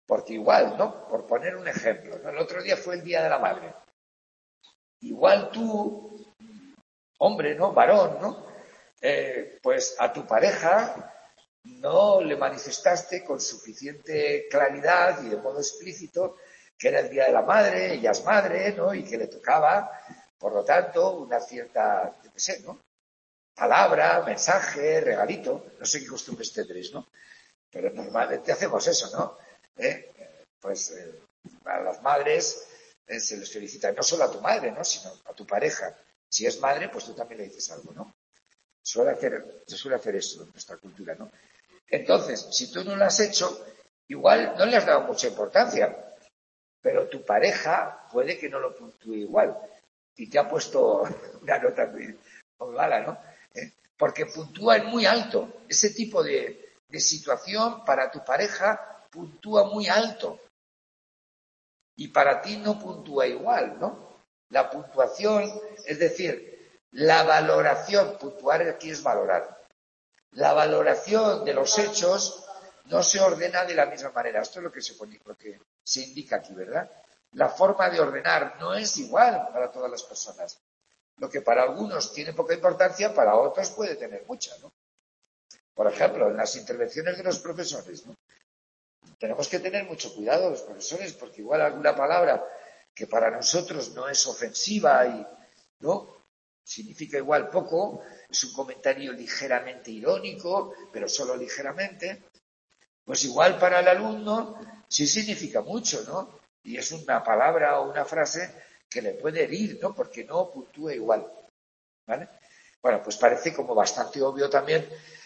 Porque igual, ¿no? Por poner un ejemplo, ¿no? El otro día fue el Día de la Madre. Igual tú, hombre, ¿no? Varón, ¿no? Pues a tu pareja no le manifestaste con suficiente claridad y de modo explícito que era el Día de la Madre, ella es madre, ¿no? Y que le tocaba, por lo tanto, una cierta, yo qué sé, ¿no? Palabra, mensaje, regalito, no sé qué costumbres tendréis, ¿no? Pero normalmente hacemos eso, ¿no? Pues a las madres se les felicita, no solo a tu madre, ¿no? Sino a tu pareja. Si es madre, pues tú también le dices algo, ¿no? Se suele hacer eso en nuestra cultura, ¿no? Entonces, si tú no lo has hecho, igual no le has dado mucha importancia, pero tu pareja puede que no lo puntúe igual y te ha puesto una nota muy mala, ¿no? Porque puntúa en muy alto. Ese tipo de situación para tu pareja puntúa muy alto y para ti no puntúa igual, ¿no? La puntuación, es decir, la valoración, puntuar aquí es valorar. La valoración de los hechos no se ordena de la misma manera. Esto es lo que se indica aquí, ¿verdad? La forma de ordenar no es igual para todas las personas. Lo que para algunos tiene poca importancia, para otros puede tener mucha, ¿no? Por ejemplo, en las intervenciones de los profesores, ¿no? Tenemos que tener mucho cuidado los profesores, porque igual alguna palabra que para nosotros no es ofensiva y no significa igual poco, es un comentario ligeramente irónico, pero solo ligeramente, pues igual para el alumno sí significa mucho, ¿no? Y es una palabra o una frase que le puede herir, ¿no? Porque no puntúa igual, ¿vale? Bueno, pues parece como bastante obvio también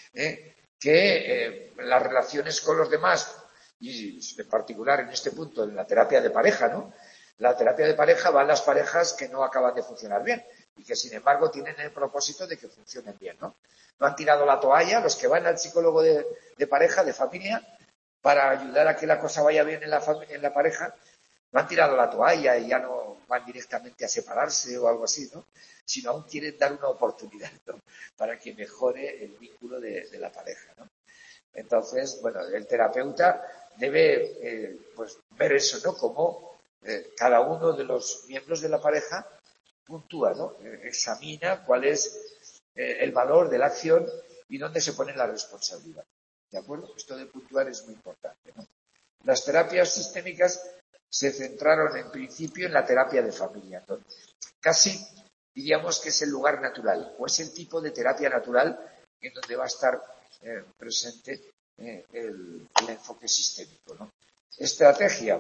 que las relaciones con los demás, y en particular en este punto en la terapia de pareja, ¿no? La terapia de pareja van las parejas que no acaban de funcionar bien y que sin embargo tienen el propósito de que funcionen bien, ¿no? No han tirado la toalla, los que van al psicólogo de pareja, de familia, para ayudar a que la cosa vaya bien en la pareja, no han tirado la toalla y ya no van directamente a separarse o algo así, ¿no? Sino aún quieren dar una oportunidad, ¿no? Para que mejore el vínculo de la pareja, ¿no? Entonces, bueno, el terapeuta debe pues ver eso, ¿no? Como cada uno de los miembros de la pareja puntúa, ¿no? Examina cuál es el valor de la acción y dónde se pone la responsabilidad. ¿De acuerdo? Esto de puntuar es muy importante, ¿no? Las terapias sistémicas se centraron en principio en la terapia de familia. Entonces, casi diríamos que es el lugar natural o es el tipo de terapia natural en donde va a estar presente el enfoque sistémico, ¿no? Estrategia.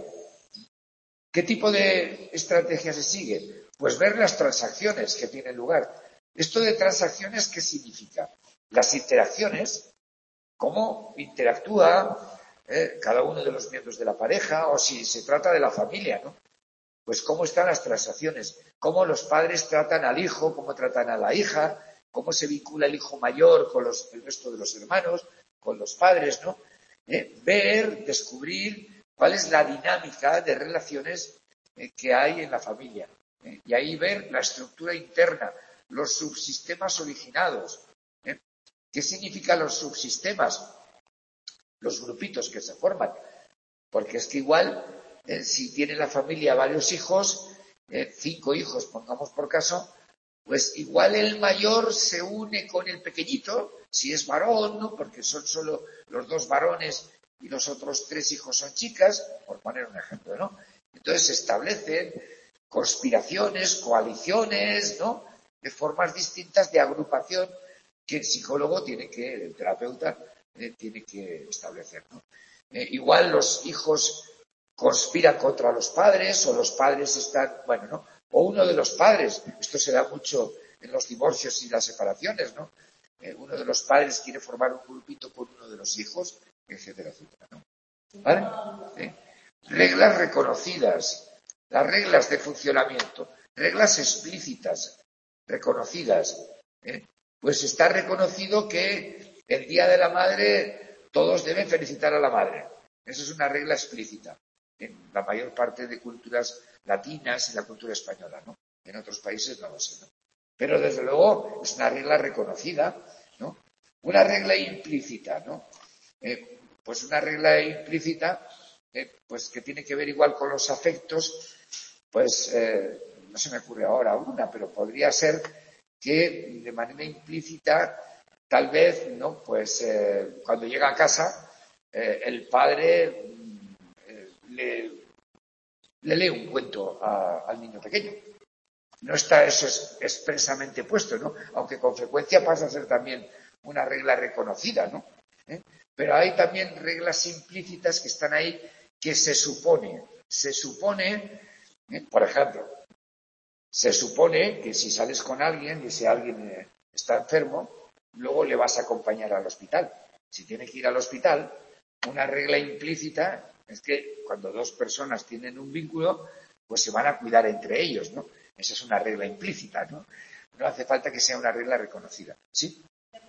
¿Qué tipo de estrategia se sigue? Pues ver las transacciones que tienen lugar. Esto de transacciones, ¿qué significa? Las interacciones, cómo interactúa cada uno de los miembros de la pareja, o si se trata de la familia, ¿no? Pues cómo están las transacciones, cómo los padres tratan al hijo, cómo tratan a la hija, cómo se vincula el hijo mayor con el resto de los hermanos, con los padres, ¿no? Ver, descubrir cuál es la dinámica de relaciones que hay en la familia. Y ahí ver la estructura interna, los subsistemas originados. ¿Qué significan los subsistemas? Los grupitos que se forman. Porque es que igual, si tiene la familia varios hijos, 5 hijos, pongamos por caso, pues igual el mayor se une con el pequeñito, si es varón, ¿no? Porque son solo los 2 varones y los otros 3 hijos son chicas, por poner un ejemplo, ¿no? Entonces se establecen conspiraciones, coaliciones, ¿no? De formas distintas de agrupación que el terapeuta tiene que establecer, ¿no? Igual los hijos conspiran contra los padres o los padres están, bueno, ¿no? O uno de los padres, esto se da mucho en los divorcios y las separaciones, ¿no? Uno de los padres quiere formar un grupito con uno de los hijos, etcétera, etcétera, ¿no? ¿Vale? Reglas reconocidas, las reglas de funcionamiento, reglas explícitas, reconocidas. Pues está reconocido que el Día de la Madre todos deben felicitar a la madre. Esa es una regla explícita en la mayor parte de culturas latinas y la cultura española, ¿no? En otros países no lo sé, ¿no? Pero desde luego es una regla reconocida, ¿no? Una regla implícita, ¿no? Pues una regla implícita pues que tiene que ver igual con los afectos, pues no se me ocurre ahora una, pero podría ser que de manera implícita, tal vez, ¿no? Pues cuando llega a casa, el padre le lee un cuento al niño pequeño. No está eso expresamente puesto, ¿no? Aunque con frecuencia pasa a ser también una regla reconocida, ¿no? Pero hay también reglas implícitas que están ahí que se supone, por ejemplo, se supone que si sales con alguien y ese alguien está enfermo, luego le vas a acompañar al hospital. Si tiene que ir al hospital, una regla implícita es que cuando dos personas tienen un vínculo, pues se van a cuidar entre ellos, ¿no? Esa es una regla implícita, ¿no? No hace falta que sea una regla reconocida. ¿Sí?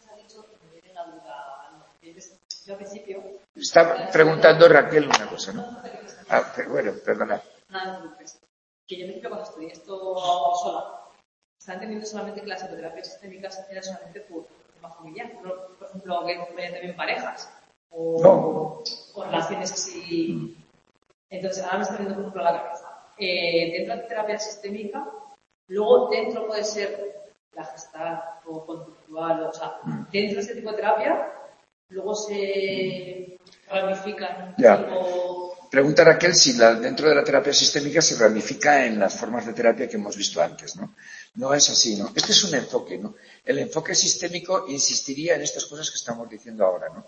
Yo al principio... Está preguntando Raquel una cosa, ¿no? Bueno, perdona. Nada, que yo al principio cuando estudié esto sola, estaba entendiendo solamente que la psicoterapia sistémica se hacía solamente por tema familiar. No, por ejemplo, que vayan también parejas o relaciones así. Entonces, ahora me está viendo por ejemplo la cabeza. Dentro de la terapia sistémica, luego dentro puede ser la gestal o conductual, o sea, dentro de este tipo de terapia, luego se ramifican tipo... Pregunta Raquel si dentro de la terapia sistémica se ramifica en las formas de terapia que hemos visto antes, ¿no? No es así, ¿no? Este es un enfoque, ¿no? El enfoque sistémico insistiría en estas cosas que estamos diciendo ahora, ¿no?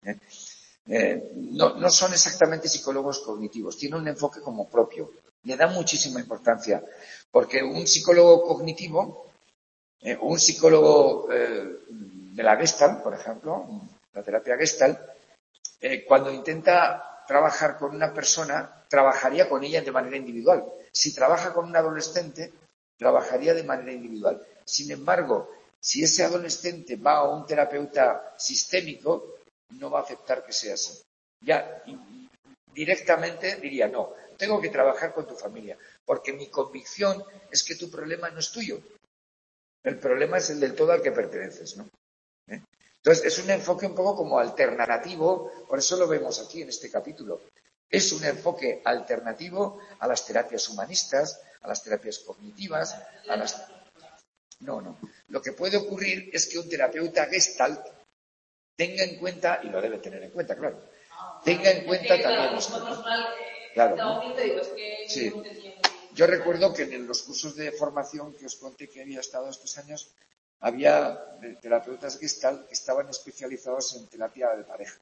No son exactamente psicólogos cognitivos, tienen un enfoque como propio. Le da muchísima importancia, porque un psicólogo cognitivo, un psicólogo de la Gestalt, por ejemplo, la terapia Gestalt, cuando intenta trabajar con una persona, trabajaría con ella de manera individual. Si trabaja con un adolescente, trabajaría de manera individual. Sin embargo, si ese adolescente va a un terapeuta sistémico, no va a aceptar que sea así. Ya directamente diría, no, tengo que trabajar con tu familia, porque mi convicción es que tu problema no es tuyo. El problema es el del todo al que perteneces, ¿no? Entonces, es un enfoque un poco como alternativo, por eso lo vemos aquí en este capítulo. Es un enfoque alternativo a las terapias humanistas, a las terapias cognitivas, a las... No. Lo que puede ocurrir es que un terapeuta Gestalt tenga en cuenta, y lo debe tener en cuenta, claro, tenga en cuenta también esto. Claro, ¿no? Sí. Yo recuerdo que en los cursos de formación que os conté que había estado estos años, había terapeutas Gestalt que estaban especializados en terapia de pareja.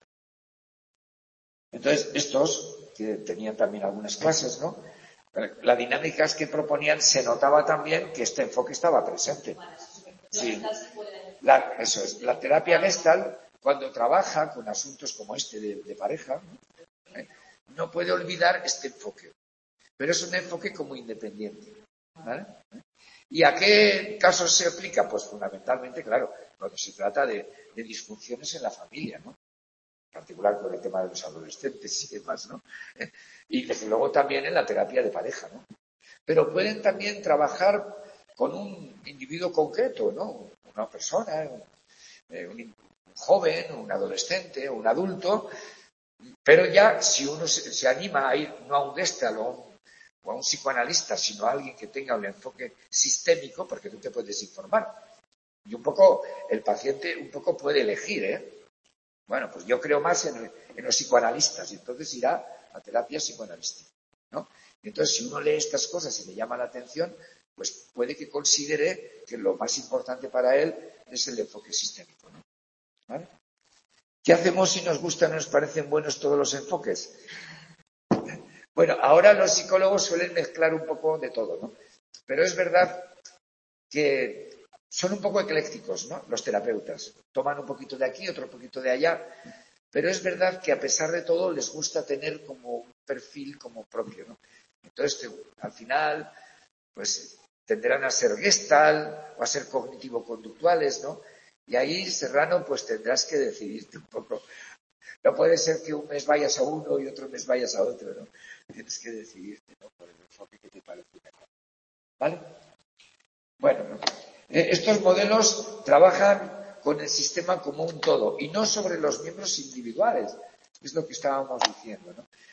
Entonces, estos, que tenían también algunas clases, ¿no? La dinámica que proponían se notaba también que este enfoque estaba presente. Sí. Eso es. La terapia Gestalt, cuando trabaja con asuntos como este de pareja, no puede olvidar este enfoque. Pero es un enfoque como independiente. ¿Vale? ¿Y a qué casos se aplica? Pues fundamentalmente, claro, cuando se trata de disfunciones en la familia, ¿no? En particular con el tema de los adolescentes y demás, ¿no? Y desde luego también en la terapia de pareja, ¿no? Pero pueden también trabajar con un individuo concreto, ¿no? Una persona, un joven, un adolescente, un adulto, pero ya si uno se anima a ir no a un Gestalt o a un psicoanalista, sino a alguien que tenga un enfoque sistémico, porque tú te puedes informar. Y un poco, el paciente un poco puede elegir, Bueno, pues yo creo más en los psicoanalistas, y entonces irá a terapia psicoanalística, ¿no? Y entonces, si uno lee estas cosas y le llama la atención, pues puede que considere que lo más importante para él es el enfoque sistémico, ¿no? ¿Vale? ¿Qué hacemos si nos gustan o nos parecen buenos todos los enfoques? Bueno, ahora los psicólogos suelen mezclar un poco de todo, ¿no? Pero es verdad que son un poco eclécticos, ¿no? Los terapeutas. Toman un poquito de aquí, otro poquito de allá. Pero es verdad que a pesar de todo les gusta tener como un perfil como propio, ¿no? Entonces, al final, pues tenderán a ser Gestalt o a ser cognitivo-conductuales, ¿no? Y ahí, Serrano, pues tendrás que decidirte un poco. No puede ser que un mes vayas a uno y otro mes vayas a otro, ¿no? Tienes que decidirte, ¿no? Por el enfoque que te parece mejor. ¿Vale? Bueno, ¿no? Estos modelos trabajan con el sistema como un todo y no sobre los miembros individuales. Es lo que estábamos diciendo, ¿no?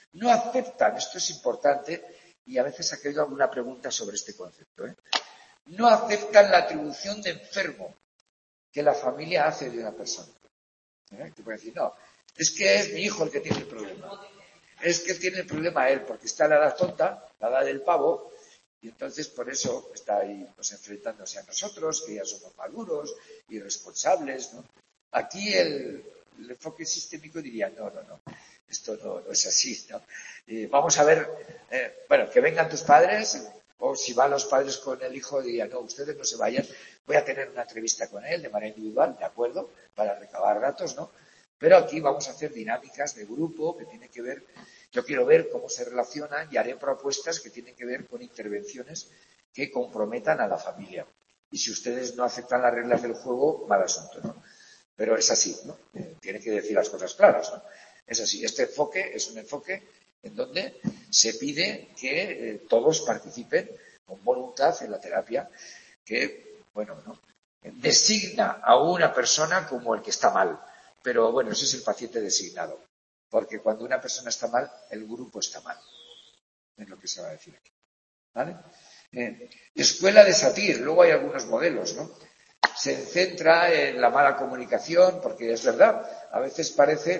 No aceptan, esto es importante, y a veces ha caído alguna pregunta sobre este concepto, no aceptan la atribución de enfermo que la familia hace de una persona. Te puede decir, no, es que es mi hijo el que tiene el problema. Es que tiene el problema él, porque está en la edad tonta, la edad del pavo, y entonces por eso está ahí pues, enfrentándose a nosotros, que ya somos maduros y responsables, ¿no? Aquí el enfoque sistémico diría, no, esto no es así, ¿no? Vamos a ver, que vengan tus padres, o si van los padres con el hijo, diría, no, ustedes no se vayan, voy a tener una entrevista con él de manera individual, ¿de acuerdo? Para recabar datos, ¿no? Pero aquí vamos a hacer dinámicas de grupo que tienen que ver, yo quiero ver cómo se relacionan y haré propuestas que tienen que ver con intervenciones que comprometan a la familia. Y si ustedes no aceptan las reglas del juego, mal asunto, ¿no? Pero es así, ¿no? Tiene que decir las cosas claras, ¿no? Es así. Este enfoque es un enfoque en donde se pide que todos participen con voluntad en la terapia que, ¿no? Designa a una persona como el que está mal. Pero bueno, ese es el paciente designado. Porque cuando una persona está mal, el grupo está mal. Es lo que se va a decir aquí. ¿Vale? Escuela de Satir. Luego hay algunos modelos, ¿no? Se centra en la mala comunicación, porque es verdad, a veces parece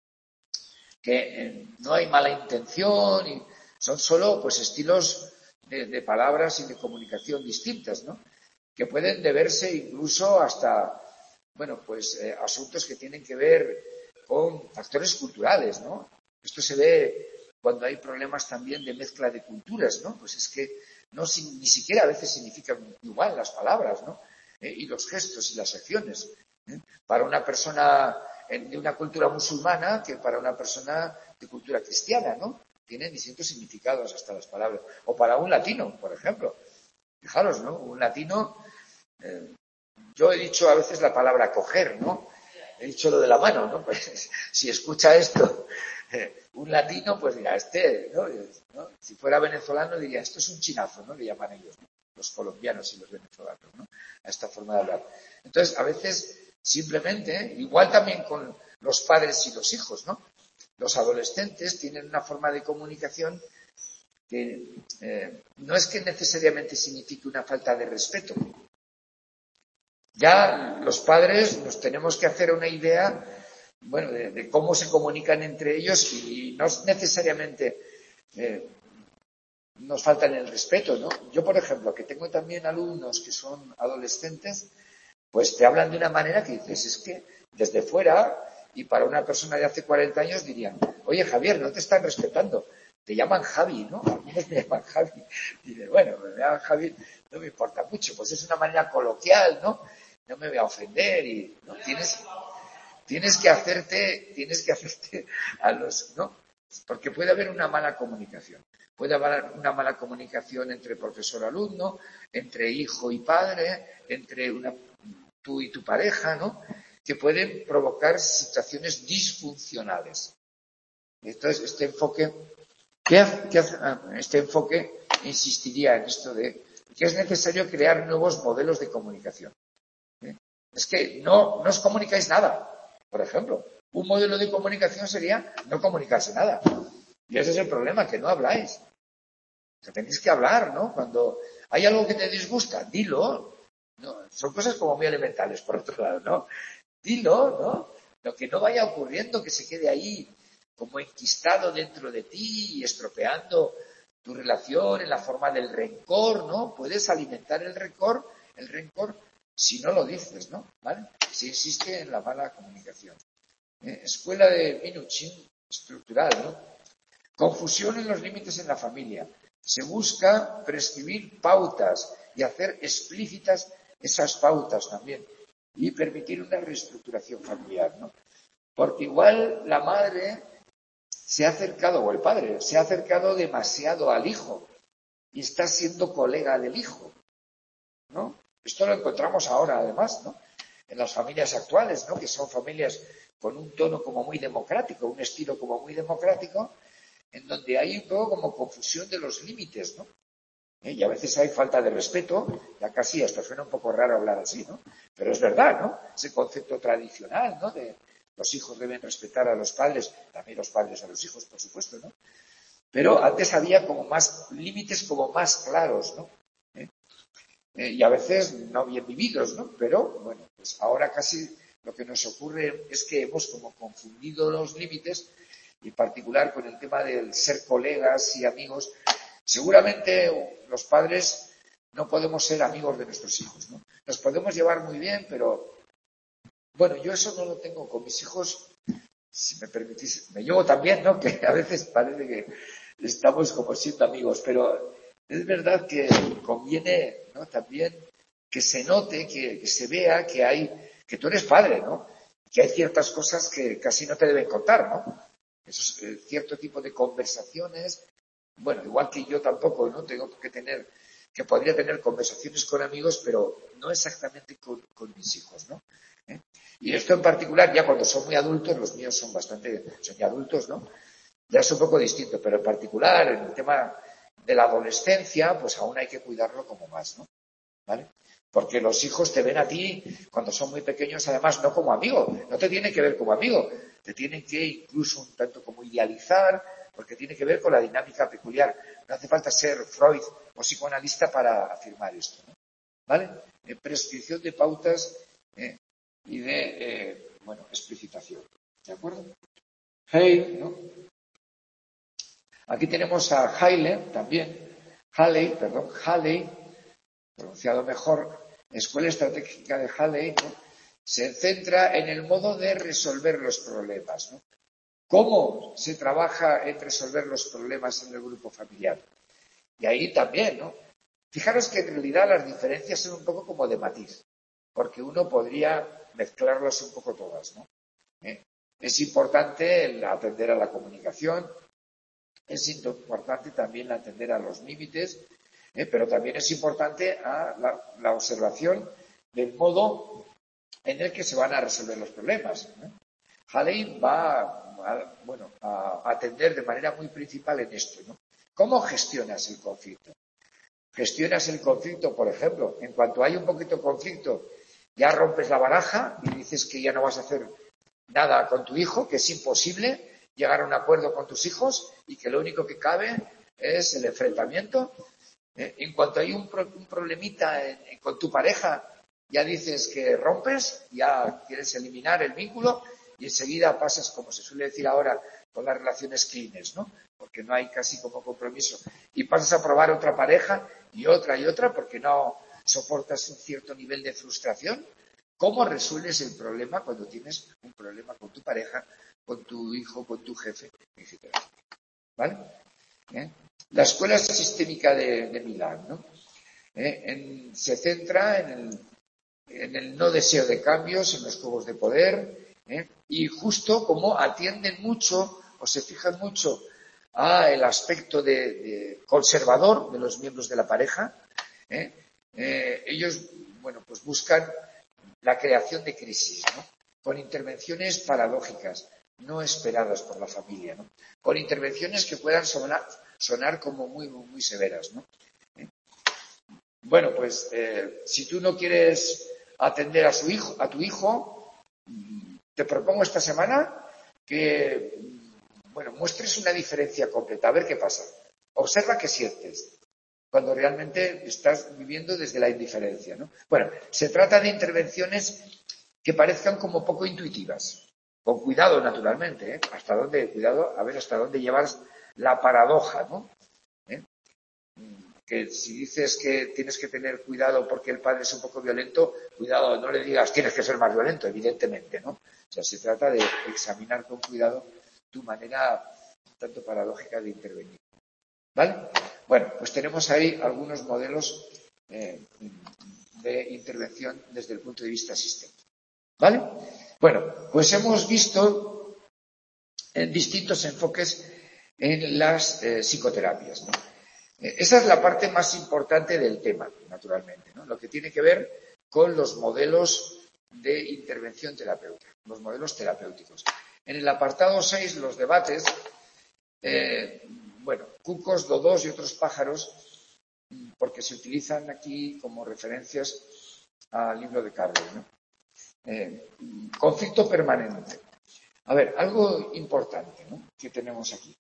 que no hay mala intención y son solo pues estilos de palabras y de comunicación distintas, ¿no? Que pueden deberse incluso hasta asuntos que tienen que ver con factores culturales, ¿no? Esto se ve cuando hay problemas también de mezcla de culturas, ¿no? Pues es que ni siquiera a veces significan igual las palabras, ¿no? Y los gestos y las acciones. Para una persona de una cultura musulmana que para una persona de cultura cristiana, ¿no? Tienen distintos significados hasta las palabras. O para un latino, por ejemplo. Fijaros, ¿no? Un latino, yo he dicho a veces la palabra coger, ¿no? He dicho lo de la mano, ¿no? Pues si escucha esto un latino, pues dirá, ¿no? Si fuera venezolano diría, esto es un chinazo, ¿no? Le llaman ellos, ¿no? Los colombianos y los venezolanos, ¿no? A esta forma de hablar. Entonces, a veces, simplemente, igual también con los padres y los hijos, ¿no? Los adolescentes tienen una forma de comunicación que no es que necesariamente signifique una falta de respeto. Ya los padres nos tenemos que hacer una idea, de cómo se comunican entre ellos y no necesariamente nos faltan el respeto, ¿no? Yo, por ejemplo, que tengo también alumnos que son adolescentes, pues te hablan de una manera que dices, es que desde fuera y para una persona de hace 40 años dirían, oye Javier, no te están respetando, te llaman Javi, ¿no? Algunos me llaman Javi. Y dices, bueno, me llaman Javi, no me importa mucho, pues es una manera coloquial, ¿no? No me voy a ofender y ¿no? Tienes que hacerte a los, ¿no? Porque puede haber una mala comunicación. Puede haber una mala comunicación entre profesor-alumno, entre hijo y padre, entre tú y tu pareja, ¿no? Que pueden provocar situaciones disfuncionales. Entonces, este enfoque insistiría en esto de que es necesario crear nuevos modelos de comunicación. Es que no os comunicáis nada. Por ejemplo, un modelo de comunicación sería no comunicarse nada. Y ese es el problema, que no habláis. Que tenéis que hablar, ¿no? Cuando hay algo que te disgusta, dilo. No, son cosas como muy elementales, por otro lado, ¿no? Dilo, ¿no? Lo que no vaya ocurriendo, que se quede ahí como enquistado dentro de ti y estropeando tu relación en la forma del rencor, ¿no? Puedes alimentar el rencor si no lo dices, ¿no? ¿Vale? Si insiste en la mala comunicación. Escuela de Minuchin estructural, ¿no? Confusión en los límites en la familia. Se busca prescribir pautas y hacer explícitas esas pautas también y permitir una reestructuración familiar, ¿no? Porque igual la madre se ha acercado, o el padre, se ha acercado demasiado al hijo y está siendo colega del hijo, ¿no? Esto lo encontramos ahora, además, ¿no? En las familias actuales, ¿no? Que son familias con un tono como muy democrático, un estilo como muy democrático, en donde hay un poco como confusión de los límites, ¿no? Y a veces hay falta de respeto, ya casi hasta suena un poco raro hablar así, ¿no? Pero es verdad, ¿no? Ese concepto tradicional, ¿no? De los hijos deben respetar a los padres, también los padres a los hijos, por supuesto, ¿no? Pero antes había como más límites como más claros, ¿no? Y a veces no bien vividos, ¿no? Pero, bueno, pues ahora casi lo que nos ocurre es que hemos como confundido los límites, y en particular con el tema del ser colegas y amigos. Seguramente los padres no podemos ser amigos de nuestros hijos, ¿no? Nos podemos llevar muy bien, pero, bueno, yo eso no lo tengo con mis hijos, si me permitís, me llevo también, ¿no? Que a veces parece que estamos como siendo amigos, pero es verdad que conviene, ¿no? También que se note, que se vea que tú eres padre, ¿no? Que hay ciertas cosas que casi no te deben contar, ¿no? Esos cierto tipo de conversaciones, bueno, igual que yo tampoco, ¿no? Que podría tener conversaciones con amigos, pero no exactamente con mis hijos, ¿no? Y esto en particular, ya cuando son muy adultos, los míos son ya adultos, ¿no? Ya es un poco distinto, pero en particular en el tema de la adolescencia, pues aún hay que cuidarlo como más, ¿no? ¿Vale? Porque los hijos te ven a ti cuando son muy pequeños, además, no como amigo, no te tienen que ver como amigo, te tienen que incluso un tanto como idealizar, porque tiene que ver con la dinámica peculiar. No hace falta ser Freud o psicoanalista para afirmar esto, ¿no? ¿Vale? Prescripción de pautas y de, explicitación. ¿De acuerdo? Hey, ¿no? Aquí tenemos a Haley también. Haley, pronunciado mejor. Escuela estratégica de Haley, ¿no? Se centra en el modo de resolver los problemas, ¿no? ¿Cómo se trabaja en resolver los problemas en el grupo familiar? Y ahí también, ¿no? Fijaros que en realidad las diferencias son un poco como de matiz, porque uno podría mezclarlas un poco todas, ¿no? Es importante el atender a la comunicación, es importante también atender a los límites, pero también es importante la observación del modo en el que se van a resolver los problemas. Haley va a atender de manera muy principal en esto, ¿no? ¿Cómo gestionas el conflicto? Gestionas el conflicto, por ejemplo, en cuanto hay un poquito de conflicto, ya rompes la baraja y dices que ya no vas a hacer nada con tu hijo, que es imposible llegar a un acuerdo con tus hijos y que lo único que cabe es el enfrentamiento. En cuanto hay un problemita con tu pareja, ya dices que rompes, ya quieres eliminar el vínculo y enseguida pasas, como se suele decir ahora, con las relaciones cleanes, ¿no? Porque no hay casi como compromiso. Y pasas a probar otra pareja y otra porque no soportas un cierto nivel de frustración. ¿Cómo resuelves el problema cuando tienes un problema con tu pareja, con tu hijo, con tu jefe, etcétera? ¿Vale? La escuela sistémica de Milán, ¿no? Se centra en el no deseo de cambios, en los juegos de poder, y justo como atienden mucho o se fijan mucho a el aspecto de conservador de los miembros de la pareja, ellos, pues buscan la creación de crisis, ¿no? Con intervenciones paradójicas, no esperadas por la familia, ¿no? Con intervenciones que puedan sonar como muy, muy severas, ¿no? Si tú no quieres atender a tu hijo, te propongo esta semana que, muestres una diferencia completa, a ver qué pasa. Observa qué sientes cuando realmente estás viviendo desde la indiferencia, ¿no? Bueno, se trata de intervenciones que parezcan como poco intuitivas, con cuidado naturalmente, hasta dónde llevas la paradoja, ¿no? Que si dices que tienes que tener cuidado porque el padre es un poco violento, cuidado, no le digas tienes que ser más violento, evidentemente, ¿no? O sea, se trata de examinar con cuidado tu manera un tanto paradójica de intervenir. ¿Vale? Bueno, pues tenemos ahí algunos modelos de intervención desde el punto de vista sistémico. ¿Vale? Bueno, pues hemos visto distintos enfoques en las psicoterapias, ¿no? Esa es la parte más importante del tema, naturalmente, ¿no? Lo que tiene que ver con los modelos de intervención terapéutica, los modelos terapéuticos. En el apartado 6, los debates, cucos, dodós y otros pájaros, porque se utilizan aquí como referencias al libro de Carver, ¿no? Conflicto permanente. A ver, algo importante, ¿no?, que tenemos aquí.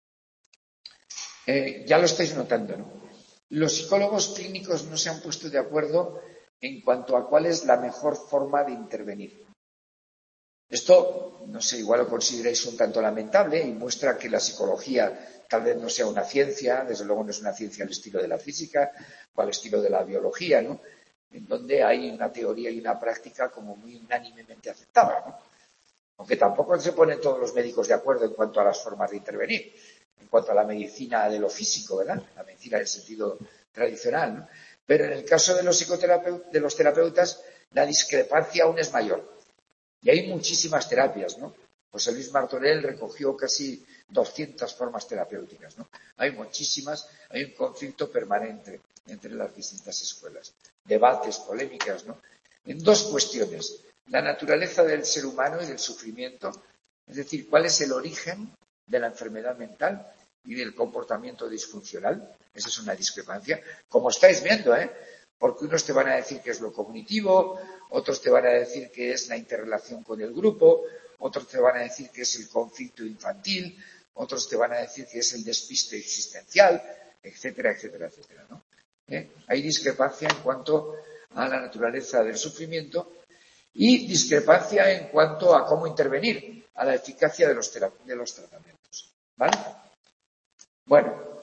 Ya lo estáis notando, ¿no? Los psicólogos clínicos no se han puesto de acuerdo en cuanto a cuál es la mejor forma de intervenir. Esto, no sé, igual lo consideráis un tanto lamentable y muestra que la psicología tal vez no sea una ciencia, desde luego no es una ciencia al estilo de la física o al estilo de la biología, ¿no?, en donde hay una teoría y una práctica como muy unánimemente aceptada, ¿no? Aunque tampoco se ponen todos los médicos de acuerdo en cuanto a las formas de intervenir, en cuanto a la medicina de lo físico, ¿verdad?, la medicina en el sentido tradicional, ¿no? Pero en el caso de los terapeutas, la discrepancia aún es mayor. Y hay muchísimas terapias, ¿no? José Luis Martorell recogió casi 200 formas terapéuticas, ¿no? Hay muchísimas, hay un conflicto permanente entre las distintas escuelas. Debates, polémicas, ¿no? En dos cuestiones. La naturaleza del ser humano y del sufrimiento, es decir, cuál es el origen de la enfermedad mental y del comportamiento disfuncional. Esa es una discrepancia. Como estáis viendo, porque unos te van a decir que es lo cognitivo, otros te van a decir que es la interrelación con el grupo, otros te van a decir que es el conflicto infantil, otros te van a decir que es el despiste existencial, etcétera, etcétera, etcétera, ¿no? Hay discrepancia en cuanto a la naturaleza del sufrimiento y discrepancia en cuanto a cómo intervenir, a la eficacia de los tratamientos, ¿vale? Bueno,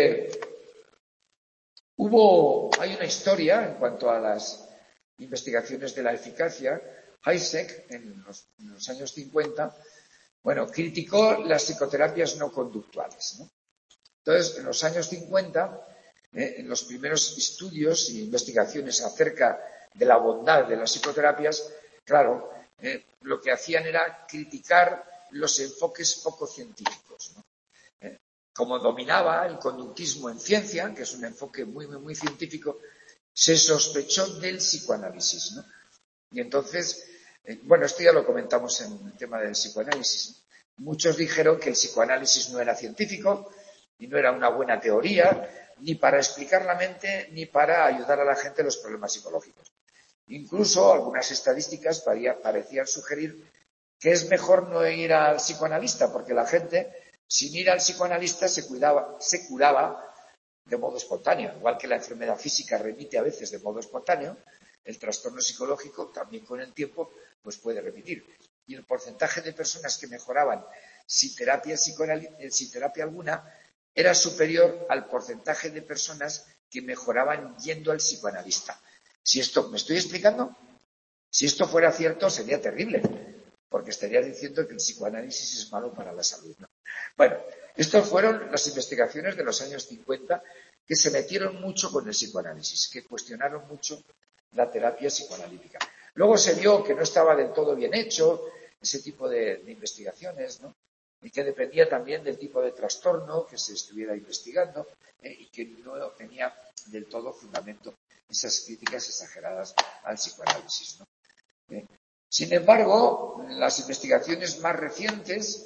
hay una historia en cuanto a las investigaciones de la eficacia. Hayek, en los años 50, criticó las psicoterapias no conductuales, ¿no? Entonces, en los años 50, en los primeros estudios e investigaciones acerca de la bondad de las psicoterapias, claro, lo que hacían era criticar los enfoques poco científicos, ¿no? Como dominaba el conductismo en ciencia, que es un enfoque muy, muy, muy científico, se sospechó del psicoanálisis, ¿no? Y entonces, esto ya lo comentamos en el tema del psicoanálisis, ¿no? Muchos dijeron que el psicoanálisis no era científico y no era una buena teoría, ni para explicar la mente, ni para ayudar a la gente en los problemas psicológicos. Incluso algunas estadísticas parecían sugerir que es mejor no ir al psicoanalista, porque la gente, sin ir al psicoanalista, se curaba de modo espontáneo. Igual que la enfermedad física remite a veces de modo espontáneo, el trastorno psicológico también con el tiempo pues puede remitir. Y el porcentaje de personas que mejoraban sin terapia alguna era superior al porcentaje de personas que mejoraban yendo al psicoanalista. Si esto, ¿me estoy explicando? Si esto fuera cierto, sería terrible, porque estaría diciendo que el psicoanálisis es malo para la salud, ¿no? Bueno, estas fueron las investigaciones de los años 50 que se metieron mucho con el psicoanálisis, que cuestionaron mucho la terapia psicoanalítica. Luego se vio que no estaba del todo bien hecho ese tipo de investigaciones, ¿no? Y que dependía también del tipo de trastorno que se estuviera investigando, y que no tenía del todo fundamento esas críticas exageradas al psicoanálisis, ¿no? Sin embargo, las investigaciones más recientes,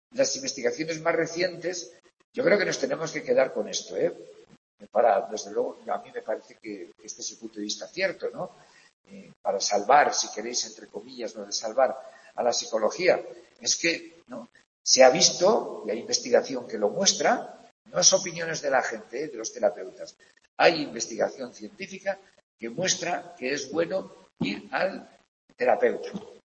yo creo que nos tenemos que quedar con esto, desde luego, a mí me parece que este es el punto de vista cierto, ¿no? Para salvar, si queréis, entre comillas, lo de salvar a la psicología, es que, ¿no?, se ha visto, y hay investigación que lo muestra, no es opiniones de la gente, de los terapeutas, hay investigación científica que muestra que es bueno ir al terapeuta.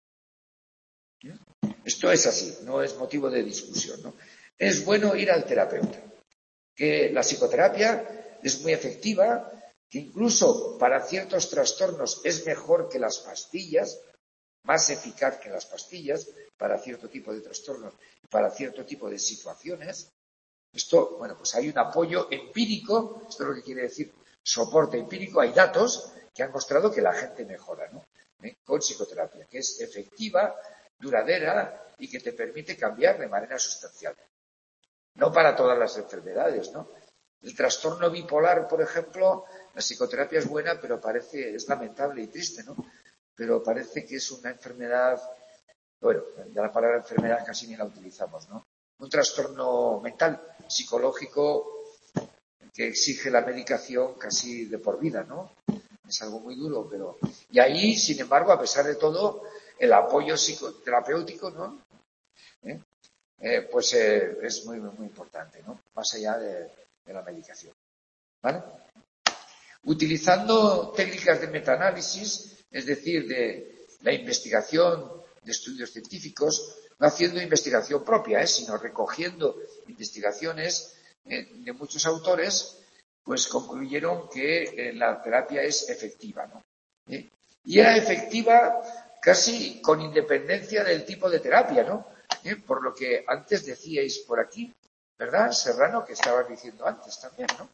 Esto es así, no es motivo de discusión, ¿no? Es bueno ir al terapeuta, que la psicoterapia es muy efectiva, que incluso para ciertos trastornos es mejor que las pastillas, más eficaz que las pastillas para cierto tipo de trastornos y para cierto tipo de situaciones. Esto, pues hay un apoyo empírico, esto es lo que quiere decir soporte empírico, hay datos que han mostrado que la gente mejora, ¿no?, con psicoterapia, que es efectiva, duradera y que te permite cambiar de manera sustancial. No para todas las enfermedades, ¿no? El trastorno bipolar, por ejemplo, la psicoterapia es buena, pero es lamentable y triste, ¿no? Pero parece que es una enfermedad, ya la palabra enfermedad casi ni la utilizamos, ¿no? Un trastorno mental, psicológico, que exige la medicación casi de por vida, ¿no? Es algo muy duro, y ahí, sin embargo, a pesar de todo, el apoyo psicoterapéutico, ¿no?, Pues es muy, muy importante, ¿no? Más allá de la medicación. ¿Vale? Utilizando técnicas de metaanálisis, es decir, de la investigación de estudios científicos, no haciendo investigación propia, sino recogiendo investigaciones de muchos autores, pues concluyeron que la terapia es efectiva, ¿no? Y era efectiva casi con independencia del tipo de terapia, ¿no? Por lo que antes decíais por aquí, ¿verdad, Serrano? Que estabas diciendo antes también, ¿no?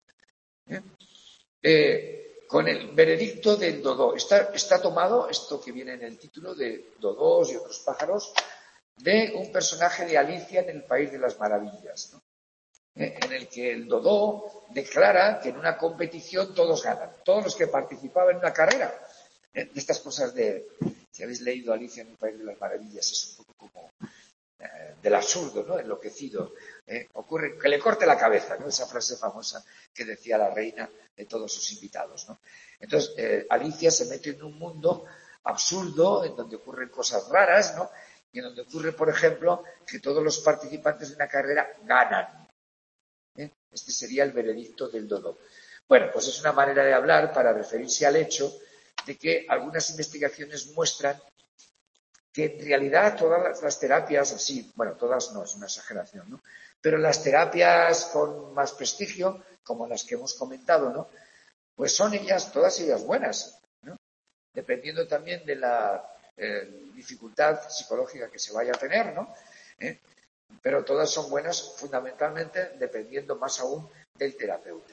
Con el veredicto del Dodó. Está tomado, esto que viene en el título de Dodós y otros pájaros, de un personaje de Alicia en el País de las Maravillas, ¿no? En el que el Dodó declara que en una competición todos ganan, todos los que participaban en una carrera. De estas cosas si habéis leído Alicia en el País de las Maravillas, es un poco como del absurdo, ¿no? Enloquecido. Ocurre que le corte la cabeza, ¿no? Esa frase famosa que decía la reina de todos sus invitados, ¿no? Entonces, Alicia se mete en un mundo absurdo, en donde ocurren cosas raras, ¿no? Y en donde ocurre, por ejemplo, que todos los participantes de una carrera ganan. Este sería el veredicto del Dodó. Bueno, pues es una manera de hablar para referirse al hecho de que algunas investigaciones muestran que en realidad todas las terapias así, bueno, todas no, es una exageración, ¿no? Pero las terapias con más prestigio, como las que hemos comentado, ¿no? Pues son todas ellas buenas, ¿no? Dependiendo también de la dificultad psicológica que se vaya a tener, ¿no? Pero todas son buenas fundamentalmente dependiendo más aún del terapeuta.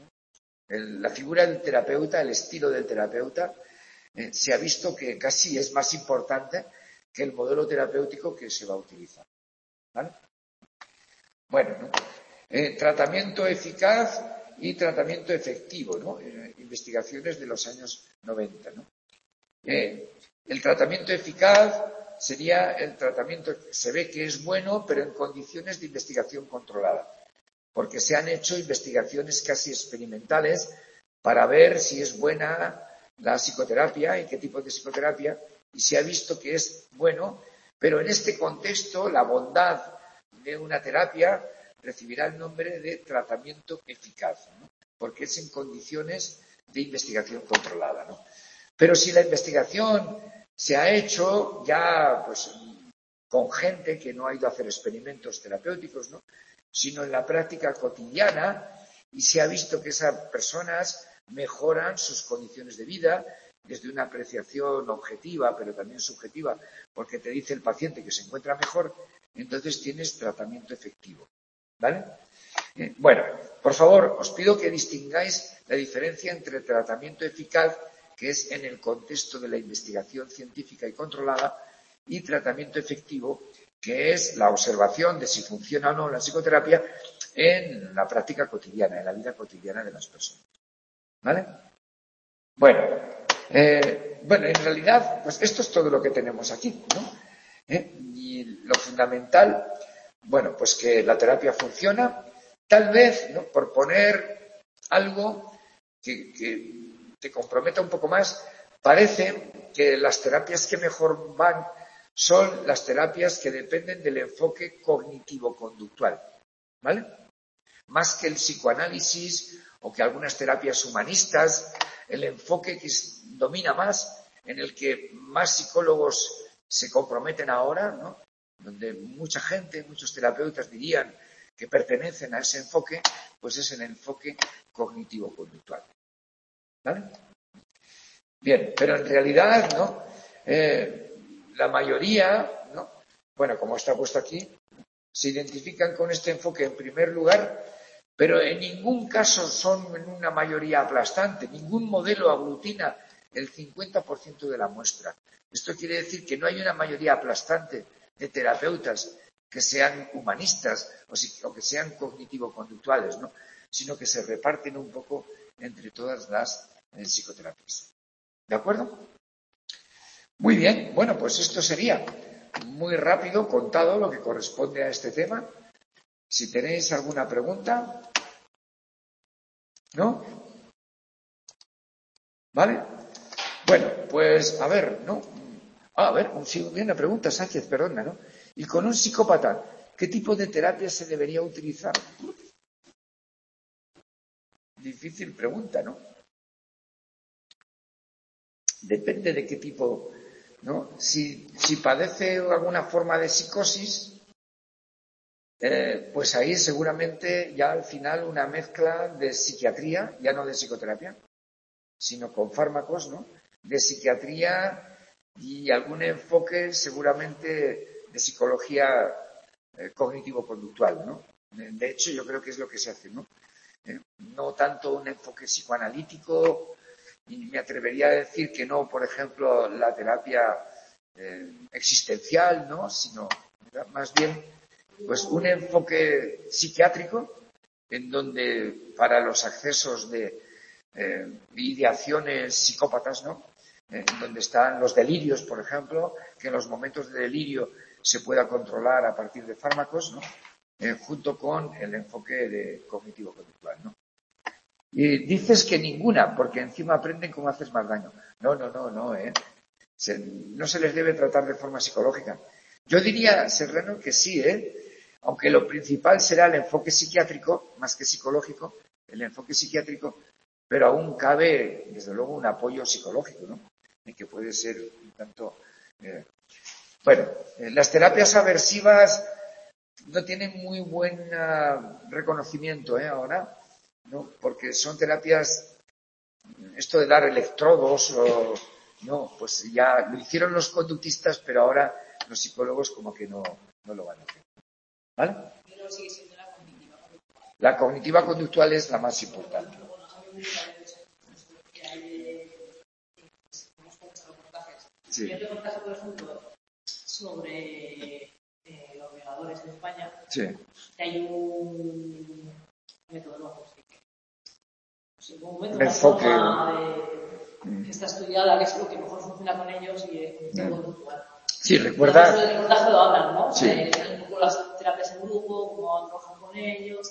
La figura del terapeuta, el estilo del terapeuta, se ha visto que casi es más importante que el modelo terapéutico que se va a utilizar. ¿Vale? Bueno, ¿no? Tratamiento eficaz y tratamiento efectivo, ¿no? Investigaciones de los años 90, ¿no? El tratamiento eficaz sería el tratamiento que se ve que es bueno, pero en condiciones de investigación controlada, porque se han hecho investigaciones casi experimentales para ver si es buena la psicoterapia y qué tipo de psicoterapia, y se ha visto que es bueno, pero en este contexto la bondad de una terapia recibirá el nombre de tratamiento eficaz, ¿no? Porque es en condiciones de investigación controlada, ¿no? Pero si la investigación se ha hecho ya pues con gente que no ha ido a hacer experimentos terapéuticos, ¿no? Sino en la práctica cotidiana, y se ha visto que esas personas mejoran sus condiciones de vida desde una apreciación objetiva, pero también subjetiva, porque te dice el paciente que se encuentra mejor, entonces tienes tratamiento efectivo. ¿Vale? Bueno, por favor, os pido que distingáis la diferencia entre tratamiento eficaz, que es en el contexto de la investigación científica y controlada, y tratamiento efectivo, que es la observación de si funciona o no la psicoterapia en la práctica cotidiana, en la vida cotidiana de las personas. ¿Vale? Bueno, en realidad, pues esto es todo lo que tenemos aquí, ¿no? Y lo fundamental, bueno, pues que la terapia funciona, tal vez, ¿no? Por poner algo que te comprometa un poco más, parece que las terapias que mejor van son las terapias que dependen del enfoque cognitivo-conductual, ¿vale? Más que el psicoanálisis o que algunas terapias humanistas, el enfoque que domina más, en el que más psicólogos se comprometen ahora, ¿no? Donde mucha gente, muchos terapeutas dirían que pertenecen a ese enfoque, pues es el enfoque cognitivo-conductual. ¿Vale? Bien, pero en realidad, ¿no? La mayoría, ¿no? Bueno, como está puesto aquí, se identifican con este enfoque en primer lugar, pero en ningún caso son en una mayoría aplastante. Ningún modelo aglutina el 50% de la muestra. Esto quiere decir que no hay una mayoría aplastante de terapeutas que sean humanistas o que sean cognitivo-conductuales, ¿no? Sino que se reparten un poco entre todas las psicoterapias. ¿De acuerdo? Muy bien. Bueno, pues esto sería muy rápido contado lo que corresponde a este tema. Si tenéis alguna pregunta, ¿no? ¿Vale? Bueno, pues a ver, ¿no? A ver, sí, una pregunta, Sánchez, perdona, ¿no? Y con un psicópata, ¿qué tipo de terapia se debería utilizar? Difícil pregunta, ¿no? Depende de qué tipo, ¿no? Si padece alguna forma de psicosis, pues ahí seguramente ya al final una mezcla de psiquiatría, ya no de psicoterapia, sino con fármacos, ¿no? De psiquiatría y algún enfoque seguramente de psicología cognitivo-conductual, ¿no? De hecho, yo creo que es lo que se hace, ¿no? No tanto un enfoque psicoanalítico, y me atrevería a decir que no, por ejemplo, la terapia existencial, ¿no? Sino más bien pues un enfoque psiquiátrico en donde para los accesos de ideaciones psicópatas, ¿no? En donde están los delirios, por ejemplo, que en los momentos de delirio se pueda controlar a partir de fármacos, ¿no? Junto con el enfoque de cognitivo-conductual, ¿no? Y dices que ninguna, porque encima aprenden cómo haces más daño. No, no se les debe tratar de forma psicológica. Yo diría, Serrano, que sí, aunque lo principal será el enfoque psiquiátrico, más que psicológico, el enfoque psiquiátrico, pero aún cabe, desde luego, un apoyo psicológico, ¿no? Que puede ser un tanto... las terapias aversivas no tienen muy buen reconocimiento ahora, ¿no? Porque son terapias, esto de dar electrodos no, pues ya lo hicieron los conductistas, pero ahora los psicólogos como que no lo van a hacer. ¿Vale? Pero sigue siendo la cognitiva conductual. La cognitiva conductual es la más importante. Sí. Yo tengo un caso, por ejemplo, sobre los violadores de España. Sí. Que hay un método, un enfoque que está estudiada, que es lo que mejor funciona con ellos y es conductual. Sí, recuerda. En el reportaje lo hablan, ¿no? Sí. Un poco las terapias en grupo, cómo trabajan con ellos.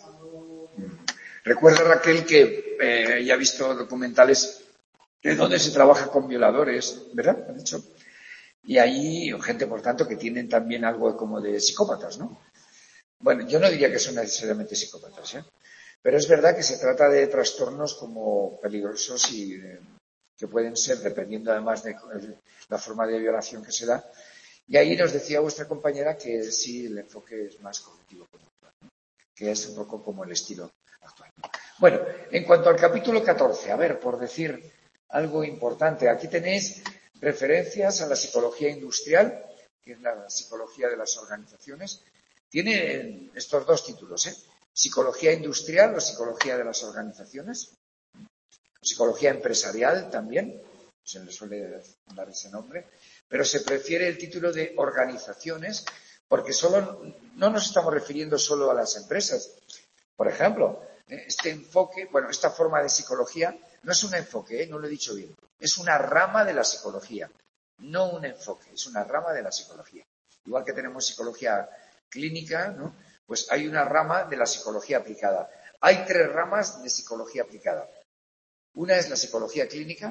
Recuerda, Raquel, que ya he visto documentales de donde se trabaja con violadores, ¿verdad? ¿Han dicho? Y hay gente, por tanto, que tienen también algo como de psicópatas, ¿no? Bueno, yo no diría que son necesariamente psicópatas, pero es verdad que se trata de trastornos como peligrosos y que pueden ser, dependiendo además de la forma de violación que se da. Y ahí nos decía vuestra compañera que sí, el enfoque es más cognitivo-conductual, ¿no? Que es un poco como el estilo actual. Bueno, en cuanto al capítulo 14, a ver, por decir algo importante, aquí tenéis referencias a la psicología industrial, que es la psicología de las organizaciones. Tiene estos dos títulos, Psicología industrial o psicología de las organizaciones. Psicología empresarial también, se le suele dar ese nombre, pero se prefiere el título de organizaciones porque no nos estamos refiriendo solo a las empresas. Por ejemplo, este enfoque, esta forma de psicología no es un enfoque, no lo he dicho bien, es una rama de la psicología, no un enfoque, es una rama de la psicología. Igual que tenemos psicología clínica, ¿no? Pues hay una rama de la psicología aplicada. Hay 3 ramas de psicología aplicada. Una es la psicología clínica,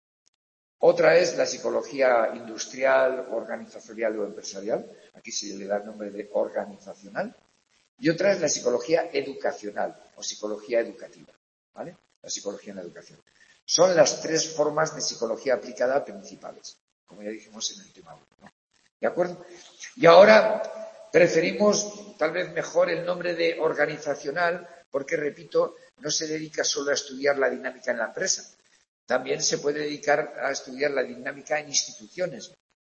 otra es la psicología industrial, organizacional o empresarial. Aquí se le da el nombre de organizacional. Y otra es la psicología educacional o psicología educativa, ¿vale? La psicología en la educación. Son las 3 formas de psicología aplicada principales, como ya dijimos en el tema 1, ¿no? ¿De acuerdo? Y ahora preferimos tal vez mejor el nombre de organizacional porque, repito, no se dedica solo a estudiar la dinámica en la empresa. También se puede dedicar a estudiar la dinámica en instituciones,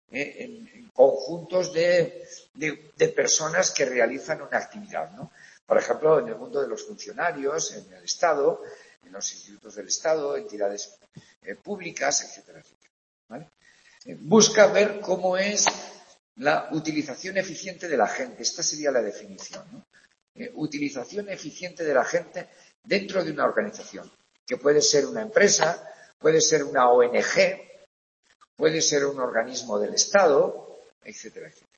en conjuntos de personas que realizan una actividad, ¿no? Por ejemplo, en el mundo de los funcionarios, en el Estado, en los institutos del Estado, entidades públicas, etcétera, etcétera, ¿vale? Busca ver cómo es la utilización eficiente de la gente. Esta sería la definición, ¿no? Utilización eficiente de la gente dentro de una organización, que puede ser una empresa, puede ser una ONG, puede ser un organismo del Estado, etcétera, etcétera,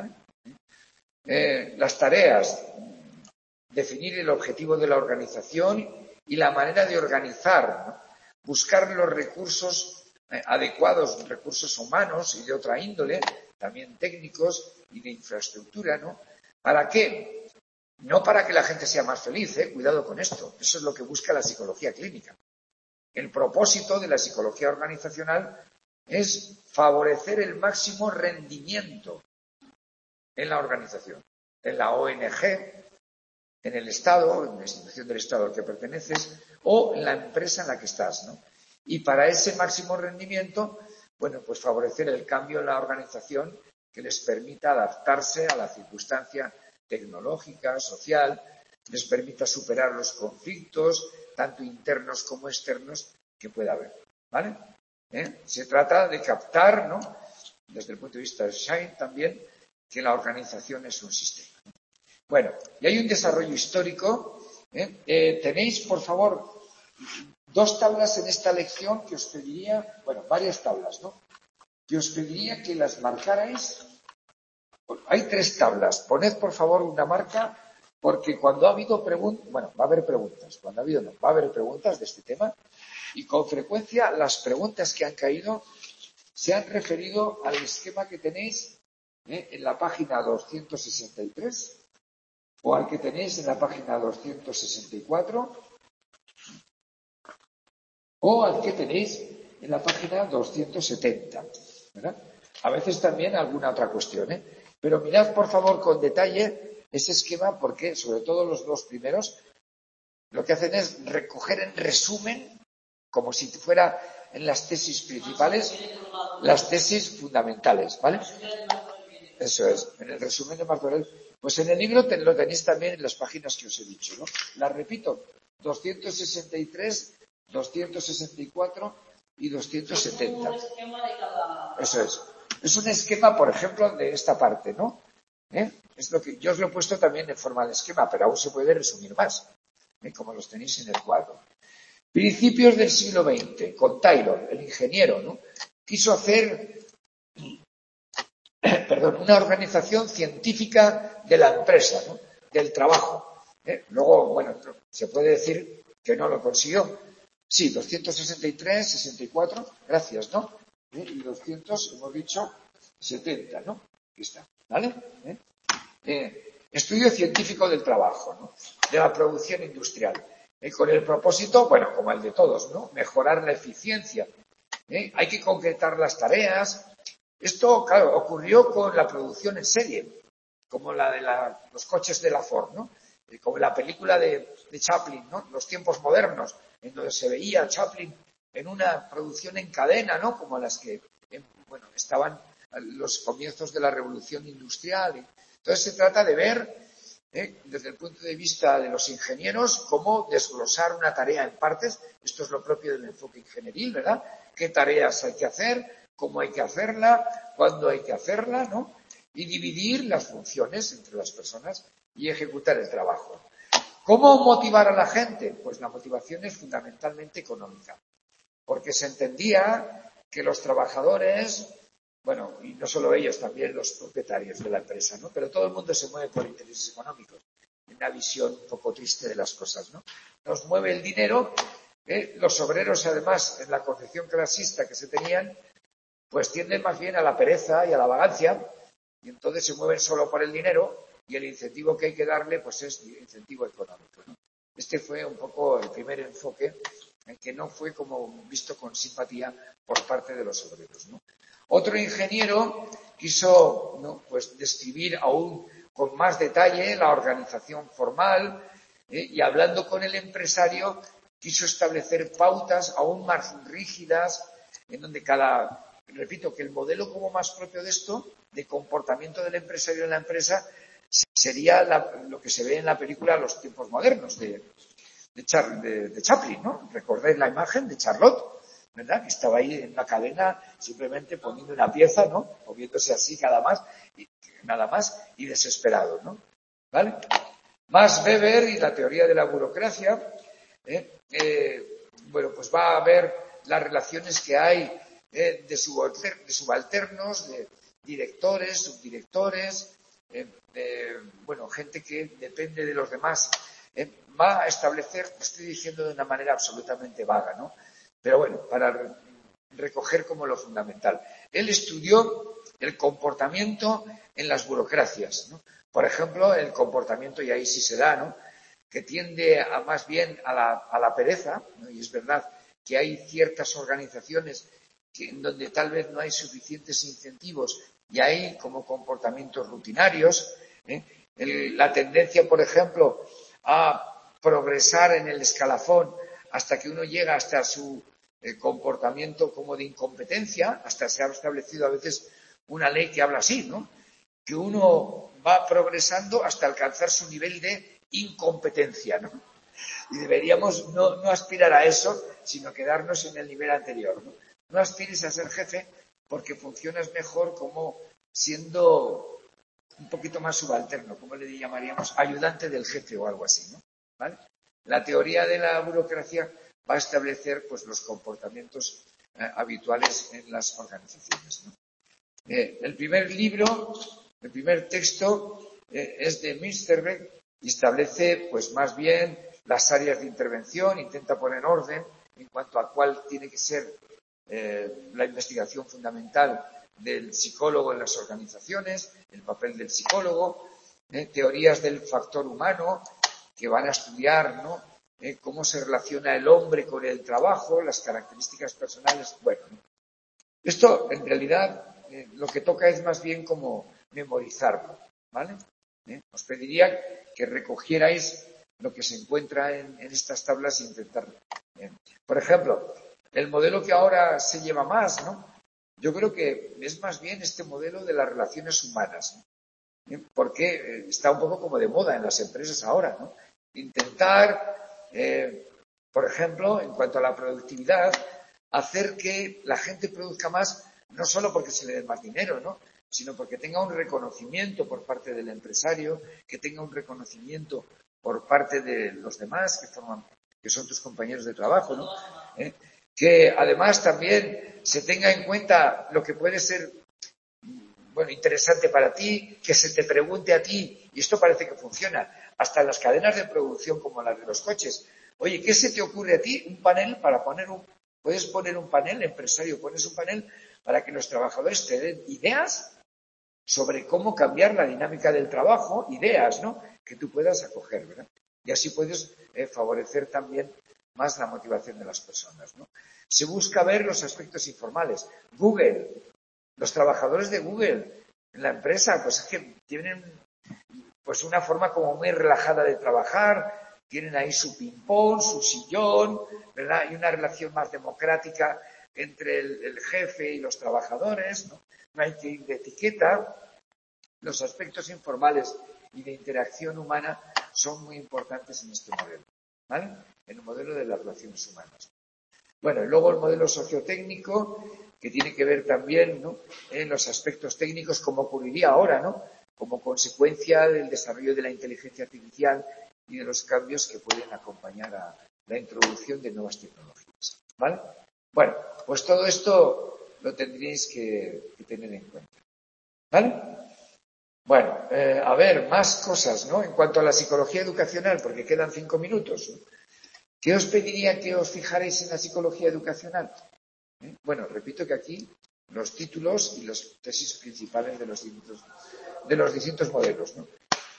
¿vale? Las tareas, definir el objetivo de la organización y la manera de organizar, ¿no? Buscar los recursos adecuados, recursos humanos y de otra índole, también técnicos y de infraestructura, ¿no? ¿Para qué? No para que la gente sea más feliz, cuidado con esto. Eso es lo que busca la psicología clínica. El propósito de la psicología organizacional es favorecer el máximo rendimiento en la organización, en la ONG, en el Estado, en la institución del Estado al que perteneces o en la empresa en la que estás, ¿no? Y para ese máximo rendimiento, bueno, pues favorecer el cambio en la organización que les permita adaptarse a la circunstancia tecnológica, social, les permita superar los conflictos, tanto internos como externos, que pueda haber, ¿vale? Se trata de captar, ¿no?, desde el punto de vista del Shine también, que la organización es un sistema. Bueno, y hay un desarrollo histórico. Tenéis, por favor, 2 tablas en esta lección que os pediría, bueno, varias tablas, ¿no?, que os pediría que las marcarais. Hay 3 tablas. Poned, por favor, una marca, porque cuando ha habido preguntas, bueno, va a haber preguntas, cuando ha habido no, va a haber preguntas de este tema, y con frecuencia las preguntas que han caído se han referido al esquema que tenéis en la página 263 o al que tenéis en la página 264 o al que tenéis en la página 270, ¿verdad? A veces también alguna otra cuestión, Pero mirad, por favor, con detalle ese esquema porque, sobre todo los 2 primeros, lo que hacen es recoger en resumen, como si fuera en las tesis principales, las tesis fundamentales, ¿vale? Eso es, en el resumen de Martorell. Pues en el libro lo tenéis también en las páginas que os he dicho, ¿no? Las repito, 263, 264 y 270. Eso es. Es un esquema, por ejemplo, de esta parte, ¿no? Es lo que yo os lo he puesto también en forma de esquema, pero aún se puede resumir más, como los tenéis en el cuadro. Principios del siglo XX, con Taylor, el ingeniero, ¿no? Quiso hacer una organización científica de la empresa, ¿no?, del trabajo. Luego, bueno, se puede decir que no lo consiguió. Sí, 263, 64, gracias, ¿no? Y 200, hemos dicho, 70, ¿no? Aquí está, ¿vale? Estudio científico del trabajo, ¿no?, de la producción industrial. Con el propósito, bueno, como el de todos, ¿no?, mejorar la eficiencia. Hay que concretar las tareas. Esto, claro, ocurrió con la producción en serie, como la de los coches de la Ford, ¿no? Como la película de Chaplin, ¿no?, Los tiempos modernos, en donde se veía a Chaplin en una producción en cadena, ¿no?, como las que, bueno, estaban los comienzos de la revolución industrial. Entonces se trata de ver, desde el punto de vista de los ingenieros, cómo desglosar una tarea en partes. Esto es lo propio del enfoque ingenieril, ¿verdad? ¿Qué tareas hay que hacer? ¿Cómo hay que hacerla? ¿Cuándo hay que hacerla? ¿No? Y dividir las funciones entre las personas y ejecutar el trabajo. ¿Cómo motivar a la gente? Pues la motivación es fundamentalmente económica, porque se entendía que los trabajadores, bueno, y no solo ellos, también los propietarios de la empresa, ¿no?, pero todo el mundo se mueve por intereses económicos, en una visión un poco triste de las cosas, ¿no? Nos mueve el dinero. Los obreros, además, en la concepción clasista que se tenían, pues tienden más bien a la pereza y a la vagancia, y entonces se mueven solo por el dinero, y el incentivo que hay que darle pues es incentivo económico, ¿no? Este fue un poco el primer enfoque, que no fue como visto con simpatía por parte de los obreros, ¿no? Otro ingeniero quiso, ¿no?, pues describir aún con más detalle la organización formal, y hablando con el empresario quiso establecer pautas aún más rígidas en donde repito, que el modelo como más propio de esto, de comportamiento del empresario en la empresa, sería lo que se ve en la película Los tiempos modernos de Chaplin, ¿no? Recordéis la imagen de Charlotte, ¿verdad?, que estaba ahí en la cadena simplemente poniendo una pieza, ¿no?, moviéndose así nada más y desesperado, ¿no? ¿Vale? Max Weber y la teoría de la burocracia, bueno, pues va a ver las relaciones que hay de subalternos, de directores, subdirectores, bueno, gente que depende de los demás. Va a establecer, lo estoy diciendo de una manera absolutamente vaga, ¿no?, pero bueno, para recoger como lo fundamental. Él estudió el comportamiento en las burocracias, ¿no? Por ejemplo, el comportamiento, y ahí sí se da, ¿no?, que tiende a más bien a la pereza, ¿no? Y es verdad que hay ciertas organizaciones en donde tal vez no hay suficientes incentivos y hay como comportamientos rutinarios, ¿eh? La tendencia, por ejemplo, a progresar en el escalafón hasta que uno llega hasta su comportamiento como de incompetencia, hasta se ha establecido a veces una ley que habla así, ¿no?, que uno va progresando hasta alcanzar su nivel de incompetencia, ¿no? Y deberíamos no aspirar a eso, sino quedarnos en el nivel anterior, ¿no? No aspires a ser jefe porque funcionas mejor como siendo un poquito más subalterno, como le llamaríamos, ayudante del jefe o algo así, ¿no? ¿Vale? La teoría de la burocracia va a establecer pues los comportamientos habituales en las organizaciones, ¿no? El primer libro, el primer texto es de Münsterberg y establece pues más bien las áreas de intervención, intenta poner orden en cuanto a cuál tiene que ser la investigación fundamental del psicólogo en las organizaciones, el papel del psicólogo, teorías del factor humano que van a estudiar, ¿no?, cómo se relaciona el hombre con el trabajo, las características personales. Bueno, esto en realidad lo que toca es más bien como memorizarlo, ¿vale? Os pediría que recogierais lo que se encuentra en estas tablas e intentar. Por ejemplo, el modelo que ahora se lleva más, ¿no?, yo creo que es más bien este modelo de las relaciones humanas, ¿no?, porque está un poco como de moda en las empresas ahora, ¿no? Intentar, por ejemplo, en cuanto a la productividad, hacer que la gente produzca más, no solo porque se le dé más dinero, ¿no?, sino porque tenga un reconocimiento por parte del empresario, que tenga un reconocimiento por parte de los demás que son tus compañeros de trabajo, ¿no? Que además también se tenga en cuenta lo que puede ser, bueno, interesante para ti, que se te pregunte a ti, y esto parece que funciona, hasta en las cadenas de producción como las de los coches. Oye, ¿qué se te ocurre a ti? Un panel para puedes poner un panel, empresario, pones un panel para que los trabajadores te den ideas sobre cómo cambiar la dinámica del trabajo, ideas, ¿no?, que tú puedas acoger, ¿verdad? Y así puedes favorecer también más la motivación de las personas, ¿no? Se busca ver los aspectos informales. Google, los trabajadores de Google en la empresa, pues es que tienen pues una forma como muy relajada de trabajar, tienen ahí su ping-pong, su sillón, ¿verdad? Hay una relación más democrática entre el jefe y los trabajadores, ¿no? No hay que ir de etiqueta. Los aspectos informales y de interacción humana son muy importantes en este modelo, ¿vale? En el modelo de las relaciones humanas. Bueno, y luego el modelo sociotécnico, que tiene que ver también, ¿no?, en los aspectos técnicos, como ocurriría ahora, ¿no?, como consecuencia del desarrollo de la inteligencia artificial y de los cambios que pueden acompañar a la introducción de nuevas tecnologías, ¿vale? Bueno, pues todo esto lo tendríais que tener en cuenta, ¿vale? Bueno, a ver, más cosas, ¿no?, en cuanto a la psicología educacional, porque quedan 5 minutos, ¿no? ¿Qué os pediría que os fijarais en la psicología educacional? Bueno, repito que aquí los títulos y las tesis principales de los distintos modelos, ¿no?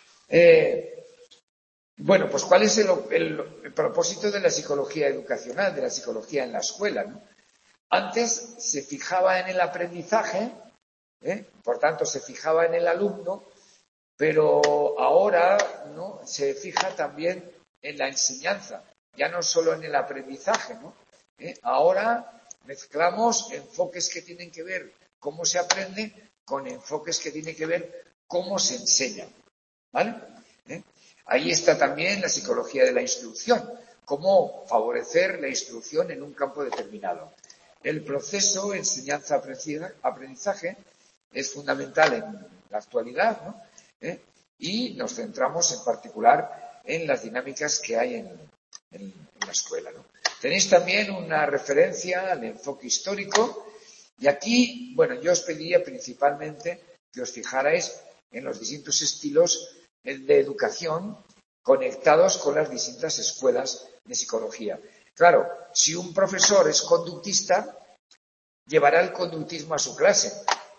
Bueno, pues ¿cuál es el propósito de la psicología educacional, de la psicología en la escuela, ¿no? Antes se fijaba en el aprendizaje, por tanto se fijaba en el alumno, pero ahora, ¿no?, se fija también en la enseñanza, ya no solo en el aprendizaje, ¿no? Ahora mezclamos enfoques que tienen que ver cómo se aprende con enfoques que tienen que ver cómo se enseña, ¿vale? Ahí está también la psicología de la instrucción, cómo favorecer la instrucción en un campo determinado. El proceso enseñanza-aprendizaje es fundamental en la actualidad, ¿no? Y nos centramos en particular en las dinámicas que hay en la escuela, ¿no? Tenéis también una referencia al enfoque histórico y aquí, bueno, yo os pediría principalmente que os fijarais en los distintos estilos de educación conectados con las distintas escuelas de psicología. Claro, si un profesor es conductista, llevará el conductismo a su clase.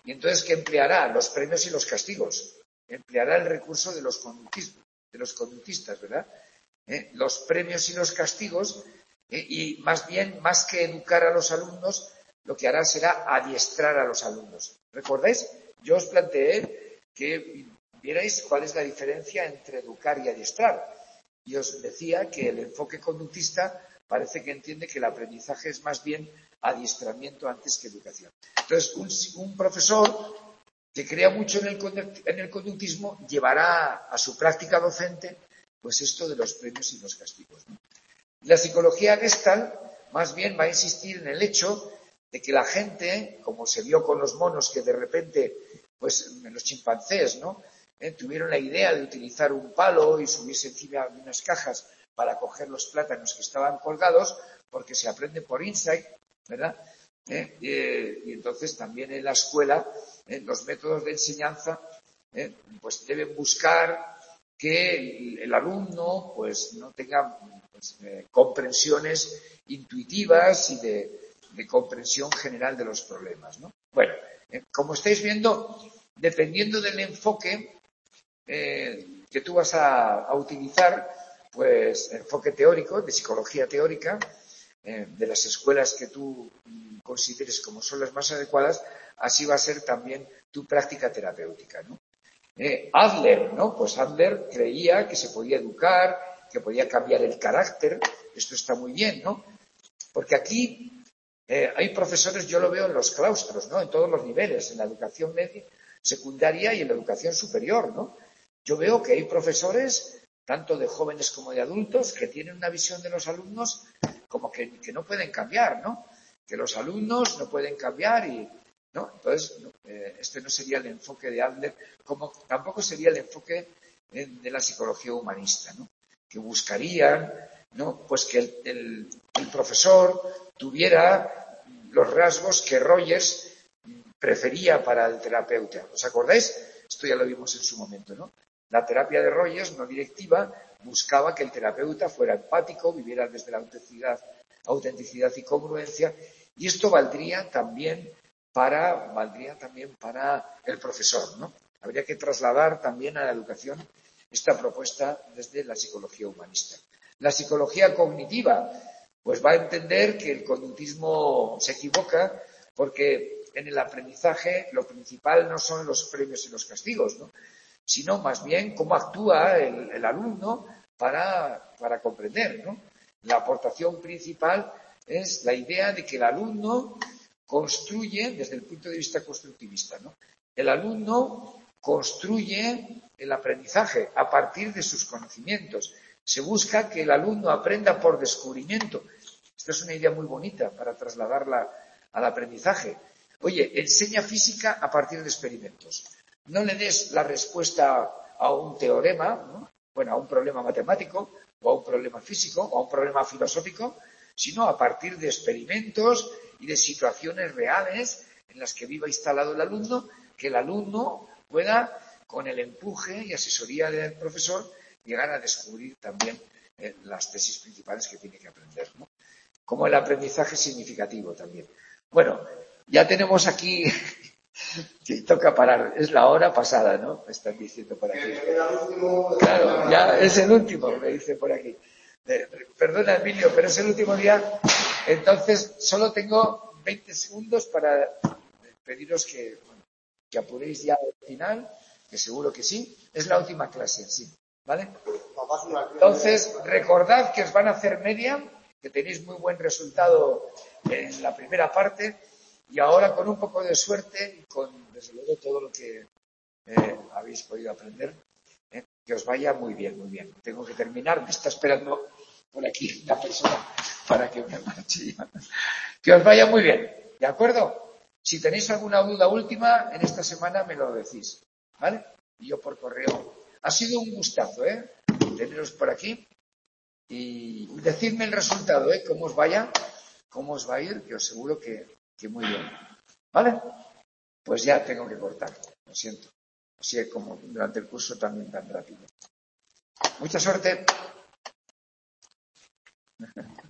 Y entonces, ¿qué empleará? Los premios y los castigos. Empleará el recurso de los conductistas, ¿verdad? Los premios y los castigos, y más bien, más que educar a los alumnos, lo que hará será adiestrar a los alumnos. ¿Recordáis? Yo os planteé que vierais cuál es la diferencia entre educar y adiestrar. Y os decía que el enfoque conductista parece que entiende que el aprendizaje es más bien adiestramiento antes que educación. Entonces, un profesor que crea mucho en el conductismo llevará a su práctica docente pues esto de los premios y los castigos, ¿no? La psicología Gestalt más bien va a insistir en el hecho de que la gente, como se vio con los monos que de repente, pues los chimpancés, ¿no? Tuvieron la idea de utilizar un palo y subirse encima de unas cajas para coger los plátanos que estaban colgados, porque se aprende por insight, ¿verdad? Y entonces también en la escuela los métodos de enseñanza pues deben buscar que el alumno pues no tenga comprensiones intuitivas y de comprensión general de los problemas, ¿no? Bueno, como estáis viendo, dependiendo del enfoque que tú vas a utilizar, pues enfoque teórico, de psicología teórica, de las escuelas que tú consideres como son las más adecuadas, así va a ser también tu práctica terapéutica, ¿no? Adler, ¿no? Pues Adler creía que se podía educar, que podía cambiar el carácter. Esto está muy bien, ¿no? Porque aquí hay profesores, yo lo veo en los claustros, ¿no? En todos los niveles, en la educación media, secundaria y en la educación superior, ¿no? Yo veo que hay profesores, tanto de jóvenes como de adultos, que tienen una visión de los alumnos como que no pueden cambiar, ¿no? Que los alumnos no pueden cambiar y, ¿no? Entonces, este no sería el enfoque de Adler, como tampoco sería el enfoque de la psicología humanista, ¿no? Que buscarían, ¿no? Pues que el profesor tuviera los rasgos que Rogers prefería para el terapeuta. ¿Os acordáis? Esto ya lo vimos en su momento, ¿no? La terapia de Rogers, no directiva, buscaba que el terapeuta fuera empático, viviera desde la autenticidad y congruencia, y esto valdría también para el profesor, ¿no? Habría que trasladar también a la educación esta propuesta desde la psicología humanista. La psicología cognitiva, pues va a entender que el conductismo se equivoca porque en el aprendizaje lo principal no son los premios y los castigos, ¿no? Sino más bien cómo actúa el alumno para comprender, ¿no? La aportación principal es la idea de que el alumno construye desde el punto de vista constructivista, ¿no? El alumno construye el aprendizaje a partir de sus conocimientos. Se busca que el alumno aprenda por descubrimiento. Esta es una idea muy bonita para trasladarla al aprendizaje. Oye, enseña física a partir de experimentos. No le des la respuesta a un teorema, ¿no? Bueno, a un problema matemático, o a un problema físico, o a un problema filosófico, sino a partir de experimentos y de situaciones reales en las que viva instalado el alumno, que el alumno pueda, con el empuje y asesoría del profesor, llegar a descubrir también las tesis principales que tiene que aprender, ¿no? Como el aprendizaje significativo también. Bueno, ya tenemos aquí que toca parar. Es la hora pasada, ¿no? Me están diciendo por aquí. Claro, ya es el último, me dice por aquí. Perdona, Emilio, pero es el último día. Entonces, solo tengo 20 segundos para pediros que apuréis ya al final, que seguro que sí. Es la última clase, sí. ¿Vale? Entonces, recordad que os van a hacer media, que tenéis muy buen resultado en la primera parte, y ahora con un poco de suerte y con, desde luego, todo lo que habéis podido aprender, que os vaya muy bien, muy bien. Tengo que terminar, me está esperando por aquí la persona para que me marche ya. Que os vaya muy bien, ¿de acuerdo? Si tenéis alguna duda última, en esta semana me lo decís, ¿vale? Y yo por correo. Ha sido un gustazo, teneros por aquí y decidme el resultado, cómo os va a ir, que os aseguro que muy bien, ¿vale? Pues ya tengo que cortar, lo siento. Así como durante el curso también tan rápido. Mucha suerte.